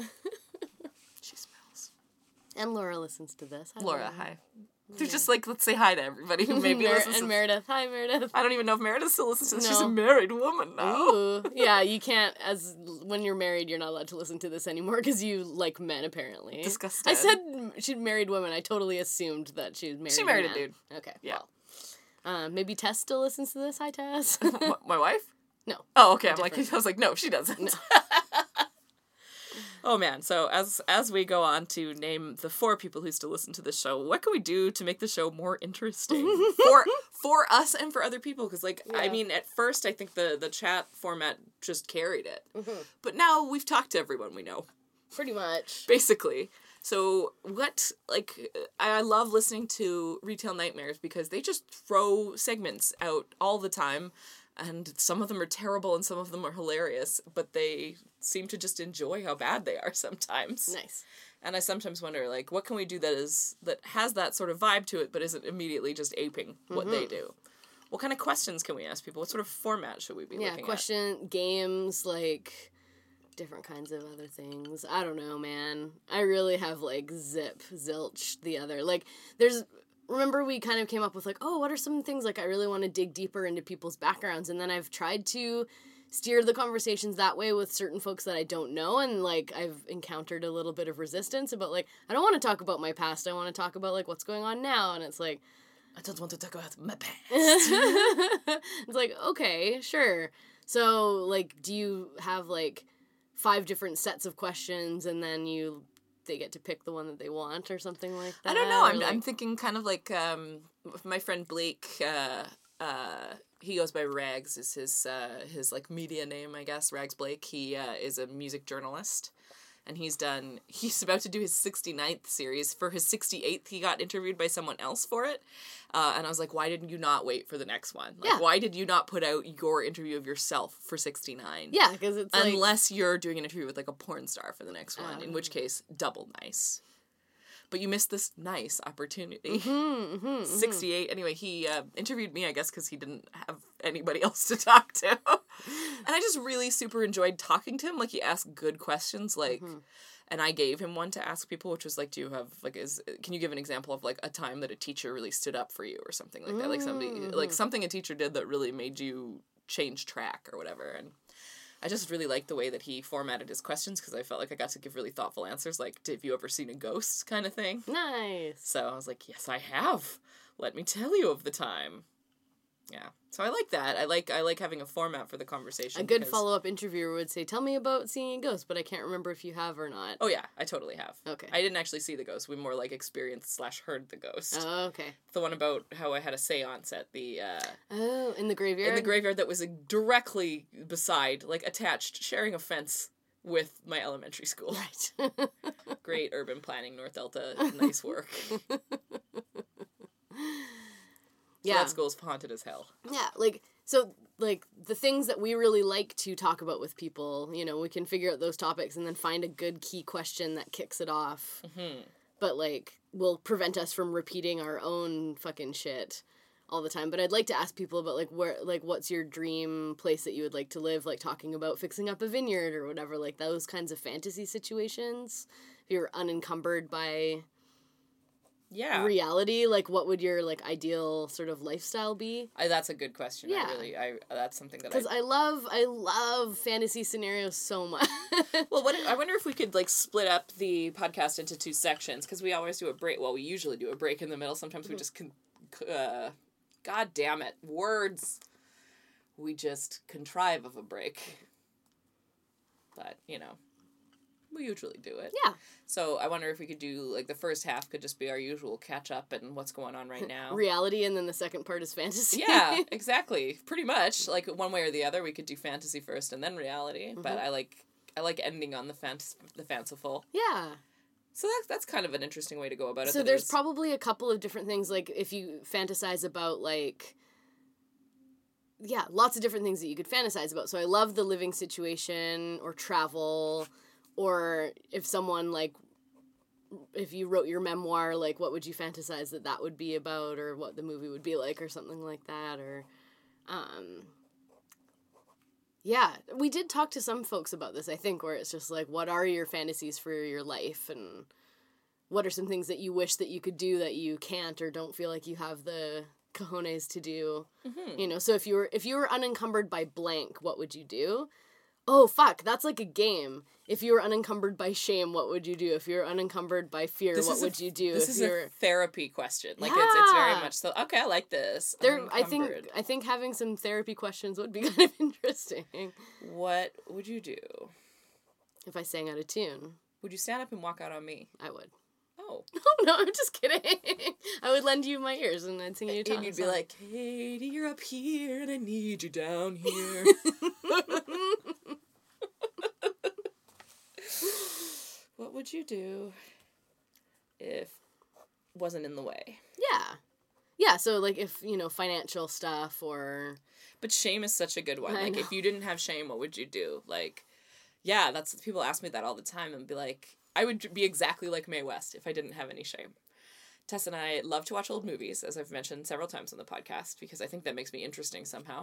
She smells. And Laura listens to this. Hi, Laura, hi. They're just like, let's say hi to everybody who maybe Mer- listens and to Meredith. Hi, Meredith. I don't even know if Meredith still listens to this. No. She's a married woman now. Ooh. Yeah, you can't, as when you're married, you're not allowed to listen to this anymore because you like men, apparently. Disgusted. I said she'd married women. I totally assumed that she married She married a man. dude. Okay, Yeah. well. Um, maybe Tess still listens to this. Hi, Tess. my, my wife? No. Oh, okay. I'm like, Different. I was like, no, she doesn't. Oh man. So as as we go on to name the four people who still listen to this show, what can we do to make the show more interesting for for us and for other people? Because like, I Yeah. mean, at first I think the the chat format just carried it, Mhm. but now we've talked to everyone we know, Pretty much. basically. So what, like, I love listening to Retail Nightmares because they just throw segments out all the time, and some of them are terrible and some of them are hilarious, but they seem to just enjoy how bad they are sometimes. Nice. And I sometimes wonder, like, what can we do that is, that has that sort of vibe to it, but isn't immediately just aping what they do? What kind of questions can we ask people? What sort of format should we be Yeah, looking question, games, like, different kinds of other things. I don't know, man. I really have, like, zip, zilch, the other. Like, there's... Remember we kind of came up with, like, oh, what are some things, like, I really want to dig deeper into people's backgrounds, and then I've tried to steer the conversations that way with certain folks that I don't know, and, like, I've encountered a little bit of resistance about, like, I don't want to talk about my past, I want to talk about, like, what's going on now, and it's like... at? I don't want to talk about my past. It's like, okay, sure. So, like, do you have, like, five different sets of questions, and then you... they get to pick the one that they want or something like that? I don't know. Or, I'm like, I'm thinking kind of like um my friend Blake. Uh, uh, he goes by Rags. Is his uh his like media name, I guess. Rags Blake. He uh, is a music journalist, and he's done. He's about to do his sixty-ninth series. For his sixty-eighth, he got interviewed by someone else for it, uh, and I was like, why didn't you not wait for the next one? Like, Yeah. why did you not put out your interview of yourself for sixty-nine? Yeah, because it's like... Unless you're doing an interview with, like, a porn star for the next one, in which Um. case, double nice. but you missed this nice opportunity. Mm-hmm, mm-hmm, sixty-eight. Anyway, he uh, interviewed me, I guess, because he didn't have anybody else to talk to. And I just really super enjoyed talking to him. Like, he asked good questions, like, mm-hmm. and I gave him one to ask people, which was like, do you have, like, is, can you give an example of, like, a time that a teacher really stood up for you or something like that? Like, somebody, Mm-hmm. like, something a teacher did that really made you change track or whatever. And I just really liked the way that he formatted his questions, because I felt like I got to give really thoughtful answers, like, have you ever seen a ghost kind of thing? Nice. So I was like, yes, I have. Let me tell you of the time. Yeah. So I like that. I like I like having a format for the conversation. A good because... follow-up interviewer would say, tell me about seeing a ghost, but I can't remember if you have or not. Oh, yeah. I totally have. Okay. I didn't actually see the ghost. We more, like, experienced slash heard the ghost. Oh, okay. The one about how I had a seance at the... Uh, oh, in the graveyard? In the graveyard that was directly beside, like, attached, sharing a fence with my elementary school. Right. Great urban planning, North Delta. Nice work. So yeah. that school's haunted as hell. Yeah, like, so, like, the things that we really like to talk about with people, you know, we can figure out those topics and then find a good key question that kicks it off. Mm-hmm. But, like, will prevent us from repeating our own fucking shit all the time. But I'd like to ask people about, like, where, like, what's your dream place that you would like to live? Like, talking about fixing up a vineyard or whatever, like, those kinds of fantasy situations. If you're unencumbered by... Yeah. reality, like, what would your, like, ideal sort of lifestyle be? I, that's a good question. Yeah. I really, I that's something that I... Because I love, I love fantasy scenarios so much. Well, what I wonder if we could, like, split up the podcast into two sections, because we always do a break, well, we usually do a break in the middle. Sometimes we just, con- uh, god damn it, words. We just contrive of a break. But, you know, we usually do it. Yeah. So I wonder if we could do, like, the first half could just be our usual catch-up and what's going on right now. Reality, and then the second part is fantasy. Yeah, exactly. Pretty much. Like, one way or the other, we could do fantasy first and then reality. Mm-hmm. But I like I like ending on the fant- the fanciful. Yeah. So that's, that's kind of an interesting way to go about it. So there's is... probably a couple of different things, like, if you fantasize about, like... Yeah, lots of different things that you could fantasize about. So I love the living situation, or travel... Or if someone, like, if you wrote your memoir, like, what would you fantasize that that would be about, or what the movie would be like, or something like that, or, um, yeah. We did talk to some folks about this, I think, where it's just, like, what are your fantasies for your life, and what are some things that you wish that you could do that you can't, or don't feel like you have the cojones to do, mm-hmm. you know, so if you were, if you were unencumbered by blank, what would you do? Oh, fuck, that's like a game. If you were unencumbered by shame, what would you do? If you were unencumbered by fear, this what would a, you do? This if is you're... a therapy question. Like, yeah. it's it's very much so, okay, I like this. There, I think I think having some therapy questions would be kind of interesting. What would you do? If I sang out of tune. Would you stand up and walk out on me? I would. Oh. Oh, no, I'm just kidding. I would lend you my ears and I'd sing you a song. And you'd be like, Katie, you're up here and I need you down here. What would you do if wasn't in the way? Yeah. Yeah, so, like, if, you know, financial stuff or... But shame is such a good one. I Like, know. if you didn't have shame, what would you do? Like, yeah, that's... People ask me that all the time and be like... I would be exactly like Mae West if I didn't have any shame. Tess and I love to watch old movies, as I've mentioned several times on the podcast, because I think that makes me interesting somehow.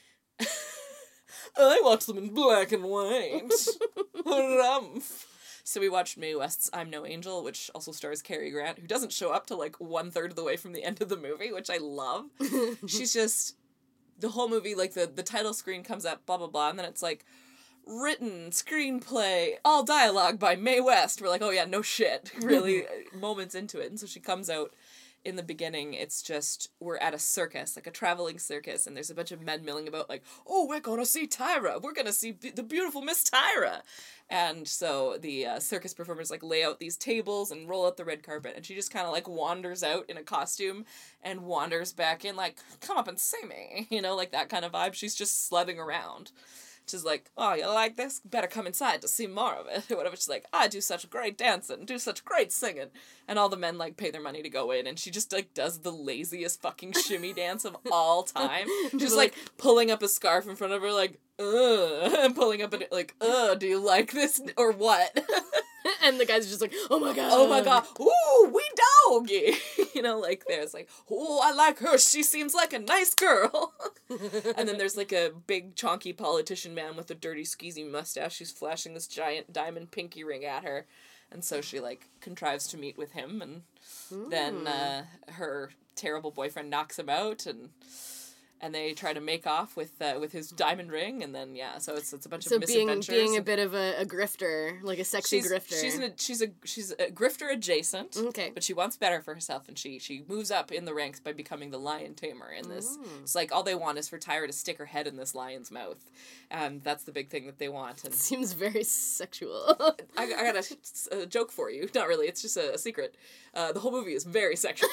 I watch them in black and white. Rumph. So we watched Mae West's I'm No Angel, which also stars Cary Grant, who doesn't show up till like one third of the way from the end of the movie, which I love. She's just, the whole movie, like the, the title screen comes up, blah, blah, blah, and then it's like, written, screenplay, all dialogue by Mae West. We're like, oh yeah, no shit. Really, moments into it. And so she comes out in the beginning, it's just, we're at a circus, like a traveling circus, and there's a bunch of men milling about like, oh, we're gonna see Tyra. We're gonna see b- the beautiful Miss Tyra. And so the uh, circus performers like lay out these tables and roll out the red carpet, and she just kind of like wanders out in a costume and wanders back in like, come up and see me. You know, like that kind of vibe. She's just sledding around. She's like, oh, you like this? Better come inside to see more of it. Or whatever. She's like, I do such great dancing, do such great singing. And all the men, like, pay their money to go in. And she just, like, does the laziest fucking shimmy dance of all time. Just, like, pulling up a scarf in front of her, like, ugh. And pulling up, and like, ugh, do you like this or what? And the guy's just like, oh my god. Oh my god. Ooh, we doggy. You know, like there's like, oh, I like her. She seems like a nice girl. And then there's like a big chonky politician man with a dirty skeezy mustache who's flashing this giant diamond pinky ring at her. And so she like contrives to meet with him, and mm. then uh, her terrible boyfriend knocks him out, and and they try to make off with uh, with his diamond ring, and then yeah, so it's it's a bunch so of misadventures. So being being a bit of a, a grifter, like a sexy she's, grifter. She's an, she's a she's a grifter adjacent. Okay. But she wants better for herself, and she she moves up in the ranks by becoming the lion tamer in this. Mm. It's like all they want is for Tyra to stick her head in this lion's mouth, and that's the big thing that they want. And it seems very sexual. I, I got a, a joke for you. Not really. It's just a, a secret. Uh, the whole movie is very sexual.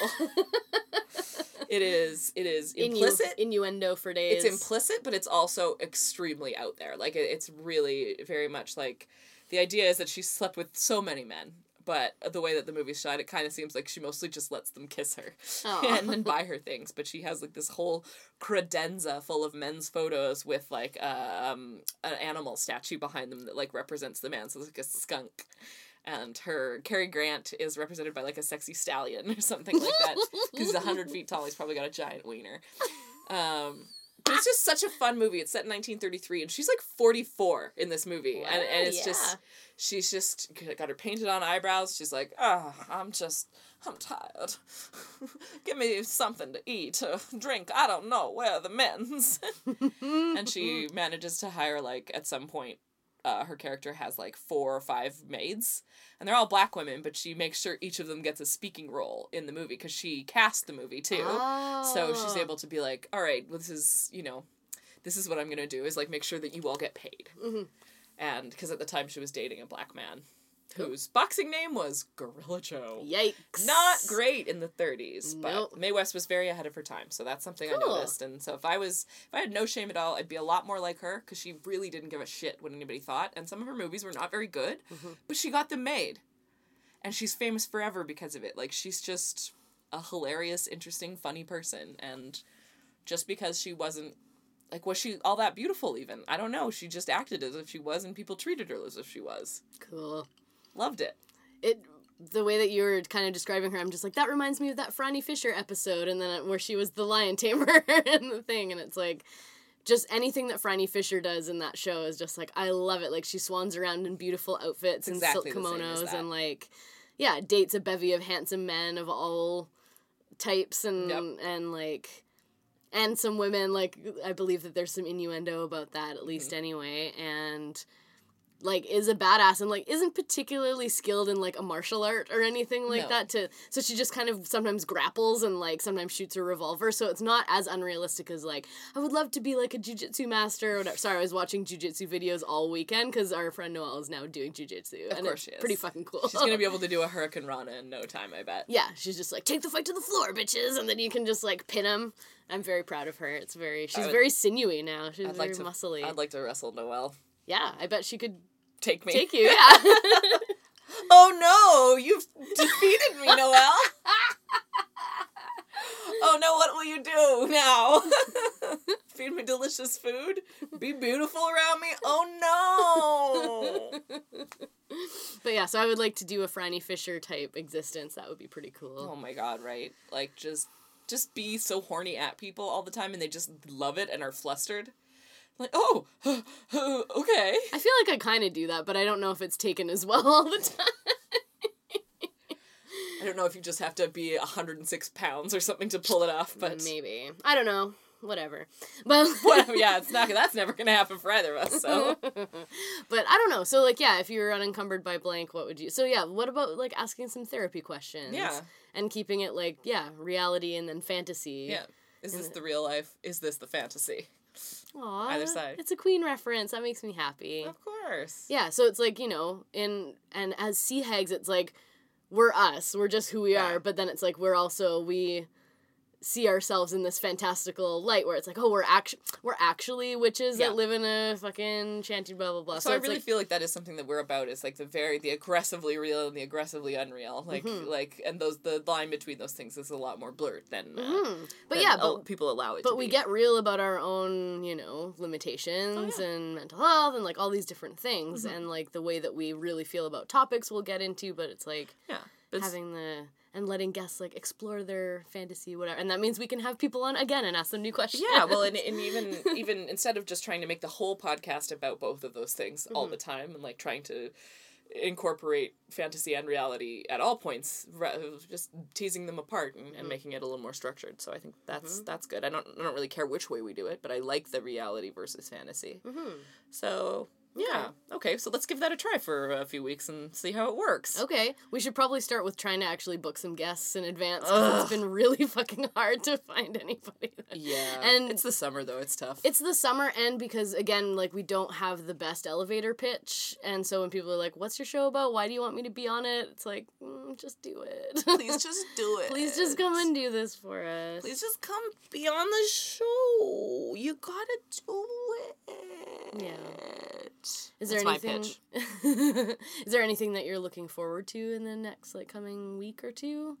It is. It is implicit. Innu- innuendo for days. It's implicit, but it's also extremely out there. Like it, it's really very much like the idea is that she slept with so many men, but the way that the movie's shot, it kind of seems like she mostly just lets them kiss her and then buy her things. But she has like this whole credenza full of men's photos with like uh, um an animal statue behind them that like represents the man. So it's like a skunk. And her, Cary Grant is represented by, like, a sexy stallion or something like that. Because he's one hundred feet tall. He's probably got a giant wiener. Um, but it's just such a fun movie. It's set in nineteen thirty-three. And she's, like, forty-four in this movie. Wow, and, and it's yeah. just, she's just got her painted on eyebrows. She's like, oh, I'm just, I'm tired. Give me something to eat or drink. I don't know. Where are the men's? And she manages to hire, like, at some point, Uh, her character has like four or five maids, and they're all black women, but she makes sure each of them gets a speaking role in the movie because she cast the movie too. Oh. So she's able to be like, all right, well, this is, you know, this is what I'm going to do is like make sure that you all get paid. Mm-hmm. And because at the time she was dating a black man whose boxing name was Gorilla Joe. Yikes. Not great in the thirties, nope. but Mae West was very ahead of her time, so that's something cool. I noticed. And so if I was, if I had no shame at all, I'd be a lot more like her, because she really didn't give a shit what anybody thought, and some of her movies were not very good, mm-hmm. but she got them made. And she's famous forever because of it. Like, she's just a hilarious, interesting, funny person, and just because she wasn't, like, was she all that beautiful even? I don't know. She just acted as if she was, and people treated her as if she was. Cool. Loved it. It the way that you were kind of describing her, I'm just like, that reminds me of that Franny Fisher episode, and then where she was the lion tamer and the thing, and it's like, just anything that Franny Fisher does in that show is just like, I love it. Like, she swans around in beautiful outfits and exactly silk kimonos, and like, yeah, dates a bevy of handsome men of all types, and yep. and like, and some women. Like, I believe that there's some innuendo about that, at least mm-hmm. anyway, and like, is a badass and, like, isn't particularly skilled in, like, a martial art or anything like no. that to, so she just kind of sometimes grapples and, like, sometimes shoots a revolver, so it's not as unrealistic as, like, I would love to be, like, a jiu-jitsu master or whatever. Sorry, I was watching jiu-jitsu videos all weekend, because our friend Noelle is now doing jiu-jitsu, of and course it's she is. Pretty fucking cool. She's gonna be able to do a Hurricane Rana in no time, I bet. Yeah, she's just like, take the fight to the floor, bitches, and then you can just, like, pin him. I'm very proud of her. It's very, she's would, very sinewy now. She's I'd very like to, muscly. I'd like to wrestle Noelle. Yeah, I bet she could Take me. Take you, yeah. Oh no, you've defeated me, Noelle. Oh no, what will you do now? Feed me delicious food? Be beautiful around me? Oh no! But yeah, so I would like to do a Franny Fisher type existence. That would be pretty cool. Oh my god, right? Like, just, just be so horny at people all the time and they just love it and are flustered. Like, oh, uh, uh, okay. I feel like I kind of do that, but I don't know if it's taken as well all the time. I don't know if you just have to be one hundred six pounds or something to pull it off, but... Maybe. I don't know. Whatever. But Whatever, yeah, it's not, that's never going to happen for either of us, so... But I don't know. So, like, yeah, if you were unencumbered by blank, what would you... So, yeah, what about, like, asking some therapy questions? Yeah. And keeping it, like, yeah, reality and then fantasy. Yeah. Is this the real life? Is this the fantasy? Aww, either side. It's a Queen reference. That makes me happy. Of course. Yeah, so it's like, you know, in and as sea hags, it's like, we're us. We're just who we yeah. are. But then it's like, we're also, we see ourselves in this fantastical light where it's like, oh, we're actually we're actually witches Yeah. that live in a fucking shanty, blah blah blah. So, I it's really like, feel like that is something that we're about, is like the very the aggressively real and the aggressively unreal, like Mm-hmm. like and those the line between those things is a lot more blurred than, uh, Mm-hmm. but than yeah, al- but people allow it. but to we be. get real about our own, you know, limitations Oh, yeah. and mental health and like all these different things Mm-hmm. and like the way that we really feel about topics we'll get into, but it's like yeah, but it's- having the and letting guests like explore their fantasy, whatever, and that means we can have people on again and ask them new questions. yeah, well, and, and even even instead of just trying to make the whole podcast about both of those things all Mm-hmm. the time, and like trying to incorporate fantasy and reality at all points, ra- just teasing them apart and, Mm-hmm. and making it a little more structured. So I think that's that's good. I don't I don't really care which way we do it, but I like the reality versus fantasy. Mm-hmm. So yeah, okay. So let's give that a try for a few weeks and see how it works. Okay, we should probably start with trying to actually book some guests in advance, because it's been really fucking hard to find anybody. Yeah, And it's the summer though. It's tough. it's the summer, and because, again, like, we don't have the best elevator pitch, and so when people are like, what's your show about? Why do you want me to be on it? It's like, mm, just do it. Please just do it. Please just come and do this for us. Please just come be on the show. You gotta do it. Yeah. Is there That's my anything? pitch. Is there anything that you're looking forward to in the next, like, coming week or two?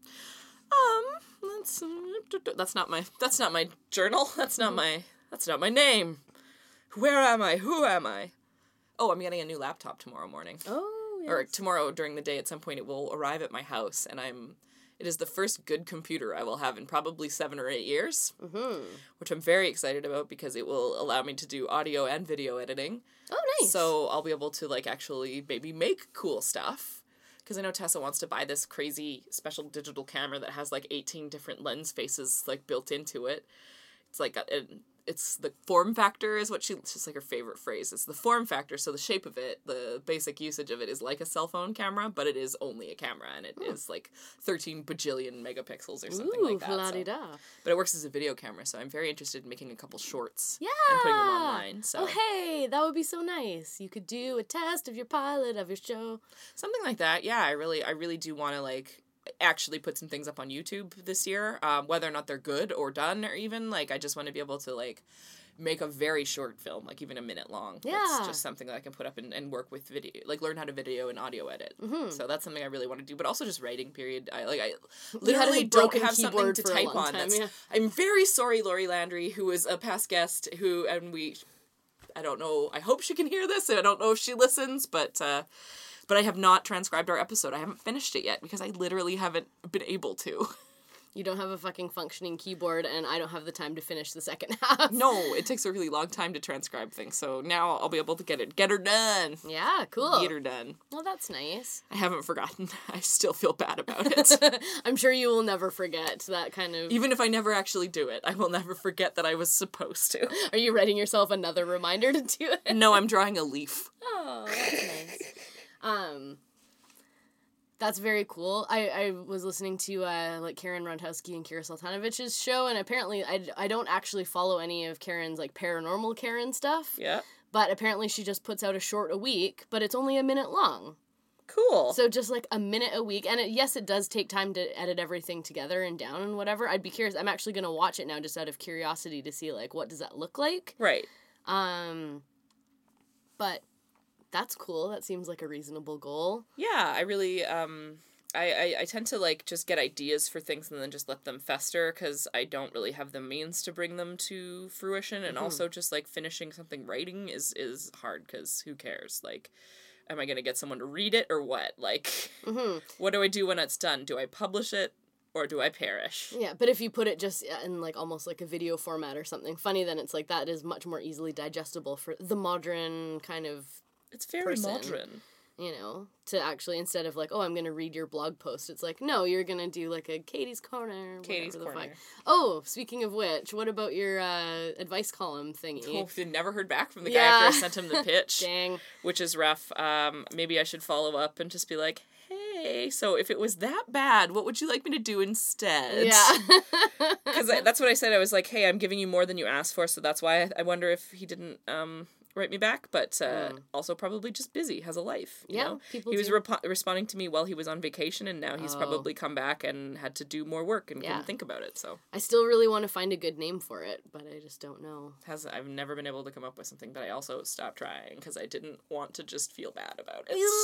Um, that's that's not my that's not my journal. That's not my that's not my name. Where am I? Who am I? Oh, I'm getting a new laptop tomorrow morning. Oh, yeah. Or tomorrow during the day at some point it will arrive at my house, and I'm it is the first good computer I will have in probably seven or eight years, Mm-hmm. which I'm very excited about because it will allow me to do audio and video editing. Oh, nice. So I'll be able to, like, actually maybe make cool stuff. Because I know Tessa wants to buy this crazy special digital camera that has, like, eighteen different lens faces, like, built into it. It's like, a, it's the form factor is what she, it's just like her favorite phrase. It's the form factor, so the shape of it, the basic usage of it is like a cell phone camera, but it is only a camera, and it is, like, thirteen bajillion megapixels or something Ooh, like that. So. la-di-da. But it works as a video camera, so I'm very interested in making a couple shorts. Yeah. And putting them online, so. Oh, hey, that would be so nice. You could do a test of your pilot of your show. Something like that, yeah. I really, I really do want to, like, actually put some things up on YouTube this year. Um, whether or not they're good or done, or even, like, I just want to be able to, like, make a very short film, like even a minute long. Yeah. It's just something that I can put up and, and work with video, like learn how to video and audio edit. Mm-hmm. So that's something I really want to do, but also just writing, period. I like I You had a literally don't broken have something keyboard to for a type long on. time, That's, yeah. I'm very sorry, Lori Landry, who was a past guest, who, and we, I don't know, I hope she can hear this, I don't know if she listens, but, uh, but I have not transcribed our episode. I haven't finished it yet because I literally haven't been able to. You don't have a fucking functioning keyboard, and I don't have the time to finish the second half. No, it takes a really long time to transcribe things, so now I'll be able to get it, get her done. Yeah, cool. Get her done. Well, that's nice. I haven't forgotten. I still feel bad about it. I'm sure you will never forget that kind of... Even if I never actually do it, I will never forget that I was supposed to. Are you writing yourself another reminder to do it? No, I'm drawing a leaf. Oh, that's nice. Um... That's very cool. I, I was listening to uh, like Karen Rondowski and Kira Sultanovich's show, and apparently I, I don't actually follow any of Karen's like paranormal Karen stuff. Yeah. But apparently she just puts out a short a week, but it's only a minute long. Cool. So just like a minute a week, and it, yes, it does take time to edit everything together and down and whatever. I'd be curious. I'm actually gonna watch it now just out of curiosity to see like what does that look like. Right. Um, but. That's cool. That seems like a reasonable goal. Yeah, I really, um, I, I, I tend to, like, just get ideas for things and then just let them fester, because I don't really have the means to bring them to fruition, and mm-hmm. also just, like, finishing something writing is, is hard, because who cares? Like, am I gonna get someone to read it, or what? Like, mm-hmm. what do I do when it's done? Do I publish it? Or do I perish? Yeah, but if you put it just in, like, almost like a video format or something funny, then it's like that is much more easily digestible for the modern kind of It's very person, modern. You know, to actually, instead of like, oh, I'm going to read your blog post, it's like, no, you're going to do like a Katie's Corner. Katie's the Corner. fuck. Oh, speaking of which, what about your uh, advice column thingy? Oh, I've never heard back from the Yeah. guy after I sent him the pitch. Dang. Which is rough. Um, maybe I should follow up and just be like, hey, so if it was that bad, what would you like me to do instead? Yeah. Because that's what I said. I was like, hey, I'm giving you more than you asked for, so that's why I, I wonder if he didn't um, write me back, but uh, Mm. also probably just busy, has a life. You Yeah, know? people He was do. repo- responding to me while he was on vacation, and now he's Oh. probably come back and had to do more work and Yeah. couldn't think about it. So I still really want to find a good name for it, but I just don't know. has I've never been able to come up with something, but I also stopped trying because I didn't want to just feel bad about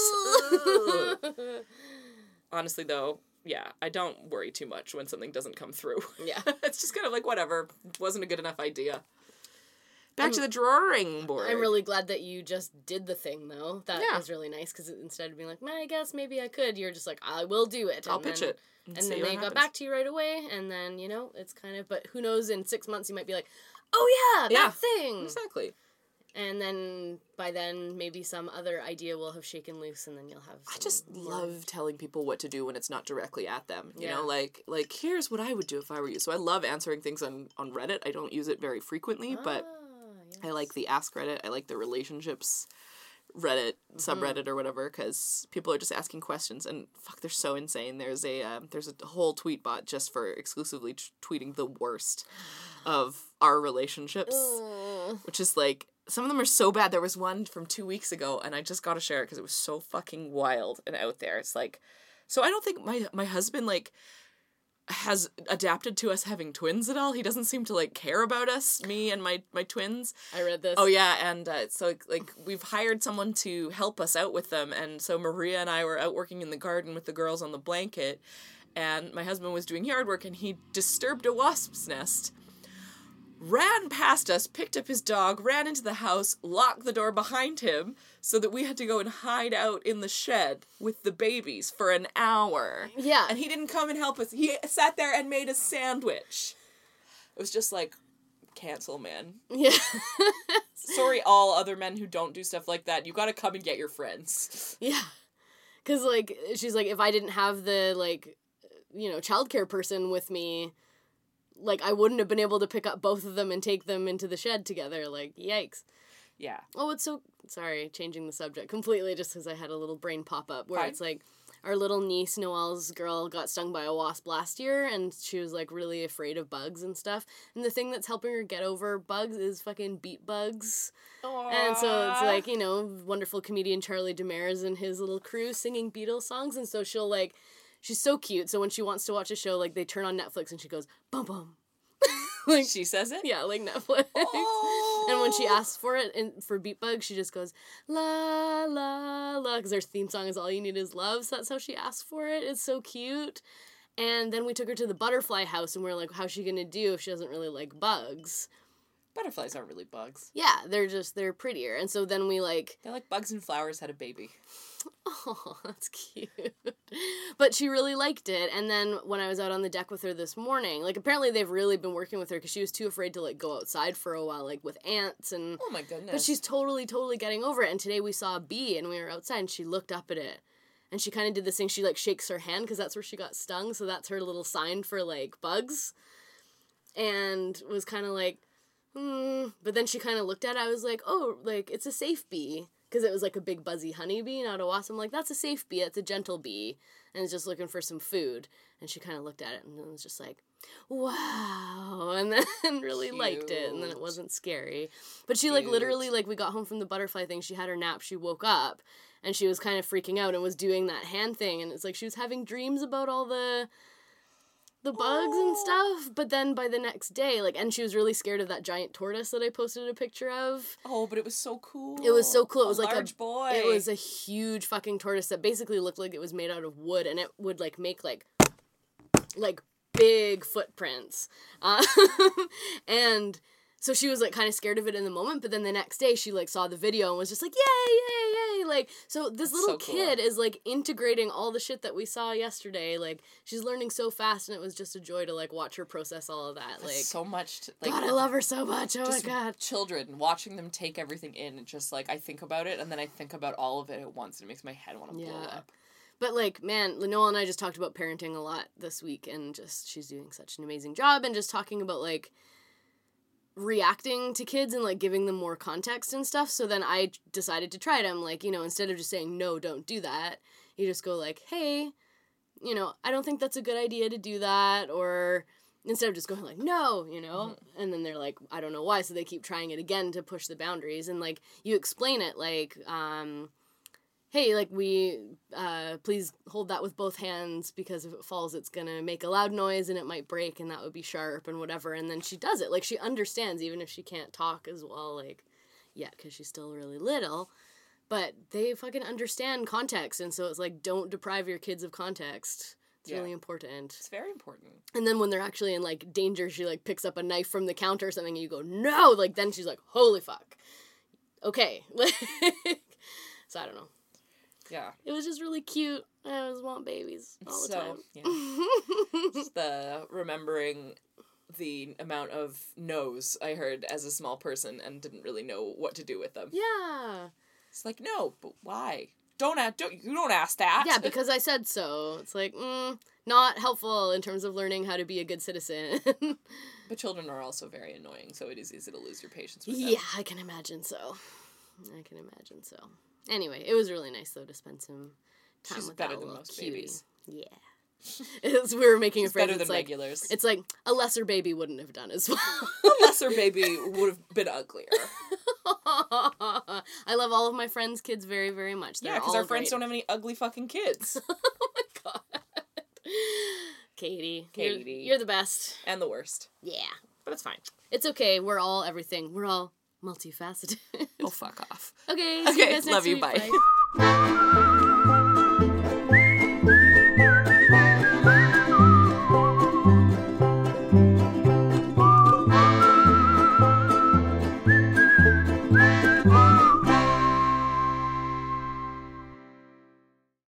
it. Honestly, though, yeah, I don't worry too much when something doesn't come through. Yeah. It's just kind of like, whatever. It wasn't a good enough idea. Back I'm- to the drawing board. I'm really glad that you just did the thing, though. That Yeah. was really nice, because instead of being like, "Man, I guess maybe I could," you're just like, "I will do it." I'll and pitch then, it. And see then what they got happens. back to you right away, and then, you know, it's kind of, but who knows, in six months you might be like, "Oh, yeah, that Yeah. thing." Exactly. And then, by then, maybe some other idea will have shaken loose, and then you'll have I some just more- love telling people what to do when it's not directly at them. You Yeah. know, like like here's what I would do if I were you. So I love answering things on, on Reddit. I don't use it very frequently, but Ah, yes. I like the Ask Reddit. I like the relationships Reddit subreddit or whatever, because people are just asking questions, and fuck, they're so insane. There's a uh, there's a whole tweet bot just for exclusively t- tweeting the worst of our relationships, Ugh. which is like, some of them are so bad. There was one from two weeks ago, and I just gotta share it because it was so fucking wild and out there. It's like, so I don't think my my husband like has adapted to us having twins at all. He doesn't seem to like care about us, me and my my twins. I read this. Oh yeah, and uh, so like, like we've hired someone to help us out with them, and so Maria and I were out working in the garden with the girls on the blanket, and my husband was doing yard work, and he disturbed a wasp's nest, ran past us, picked up his dog, ran into the house, locked the door behind him, so that we had to go and hide out in the shed with the babies for an hour. Yeah. And he didn't come and help us. He sat there and made a sandwich. It was just like, cancel, man. Yeah. Sorry, all other men who don't do stuff like that. You gotta come and get your friends. Yeah. Because, like, she's like, if I didn't have the, like, you know, childcare person with me, like, I wouldn't have been able to pick up both of them and take them into the shed together. Like, yikes. Yeah. Oh, it's so... Sorry, changing the subject completely just because I had a little brain pop up where Fine. it's like, our little niece, Noelle's girl, got stung by a wasp last year, and she was, like, really afraid of bugs and stuff. And the thing that's helping her get over bugs is fucking beet bugs. And so it's like, you know, wonderful comedian Charlie Demers and his little crew singing Beatles songs. And so she'll, like, she's so cute. So when she wants to watch a show, like, they turn on Netflix and she goes, bum bum. Like, She says it? yeah, like Netflix. Oh. And when she asks for it and for beat bugs, she just goes, la, la, la. Because their theme song is All You Need Is Love. So that's how she asks for it. It's so cute. And then we took her to the butterfly house and we are like, how's she going to do if she doesn't really like bugs? Butterflies aren't really bugs. Yeah, they're just, they're prettier. And so then we, like, They're like bugs and flowers had a baby. oh, that's cute. But she really liked it. And then when I was out on the deck with her this morning, like, apparently they've really been working with her because she was too afraid to, like, go outside for a while, like, with ants and... Oh my goodness. But she's totally, totally getting over it. And today we saw a bee and we were outside and she looked up at it. And she kind of did this thing. She, like, shakes her hand because that's where she got stung. So that's her little sign for, like, bugs. And was kind of like, hmm. But then she kind of looked at it. I was like, oh, like, it's a safe bee. Because it was, like, a big buzzy honeybee, not a wasp. I'm like, that's a safe bee. It's a gentle bee. And it's just looking for some food. And she kind of looked at it and was just like, wow. And then really liked it. And then it Cute. wasn't scary. But she, like, Cute. literally, like, we got home from the butterfly thing. She had her nap. She woke up. And she was kind of freaking out and was doing that hand thing. And it's like she was having dreams about all the... the bugs and stuff, but then by the next day, like, and she was really scared of that giant tortoise that I posted a picture of. Oh, but it was so cool. It was so cool. It was a like large a boy. It was a huge fucking tortoise that basically looked like it was made out of wood, and it would like make like like big footprints. Um, and so she was like kind of scared of it in the moment, but then the next day she like saw the video and was just like, yay, yay, yay. Like, so this That's little so cool. kid is like integrating all the shit that we saw yesterday. Like, she's learning so fast, and it was just a joy to like watch her process all of that. That's Like, so much. To, like, God, I love her so much. Oh my just God. children, watching them take everything in, and just like I think about it, and then I think about all of it at once, and it makes my head want to blow Yeah. up. But, like, man, Lenoa and I just talked about parenting a lot this week, and just, she's doing such an amazing job, and just talking about, like, reacting to kids and, like, giving them more context and stuff. So then I decided to try it. I'm like, you know, instead of just saying, no, don't do that, you just go, like, hey, you know, I don't think that's a good idea to do that, or, instead of just going like, no, you know? Mm-hmm. And then they're like, I don't know why, so they keep trying it again to push the boundaries. And, like, you explain it, like, um, hey, like, we, uh, please hold that with both hands, because if it falls, it's gonna make a loud noise, and it might break, and that would be sharp, and whatever. And then she does it. Like, she understands, even if she can't talk as well, like, yeah, because she's still really little. But they fucking understand context, and so it's like, don't deprive your kids of context. It's yeah. really important. It's very important. And then when they're actually in, like, danger, she, like, picks up a knife from the counter or something, and you go, no! Like, then she's like, holy fuck. Okay. So, I don't know. Yeah. It was just really cute. I always want babies all the so, time. Yeah. Just the remembering the amount of no's I heard as a small person and didn't really know what to do with them. Yeah. It's like, no, but why? Don't ask, don't, you don't ask that. Yeah, because I said so. It's like, mm, not helpful in terms of learning how to be a good citizen. But children are also very annoying, so it is easy to lose your patience with them. Yeah, I can imagine so. I can imagine so. Anyway, it was really nice, though, to spend some time She's with better that than little most cutie. babies. Yeah. As we were making She's a phrase, better it's than like, regulars. It's like, a lesser baby wouldn't have done as well. A lesser baby would have been uglier. I love all of my friends' kids very, very much. They're yeah, because our friends great. don't have any ugly fucking kids. Oh my god. Katie. Katie. You're, you're the best. And the worst. Yeah. But it's fine. It's okay. We're all everything. We're all multifaceted. Oh, fuck off. Okay. Okay, See you guys next love you. week. Bye. Bye.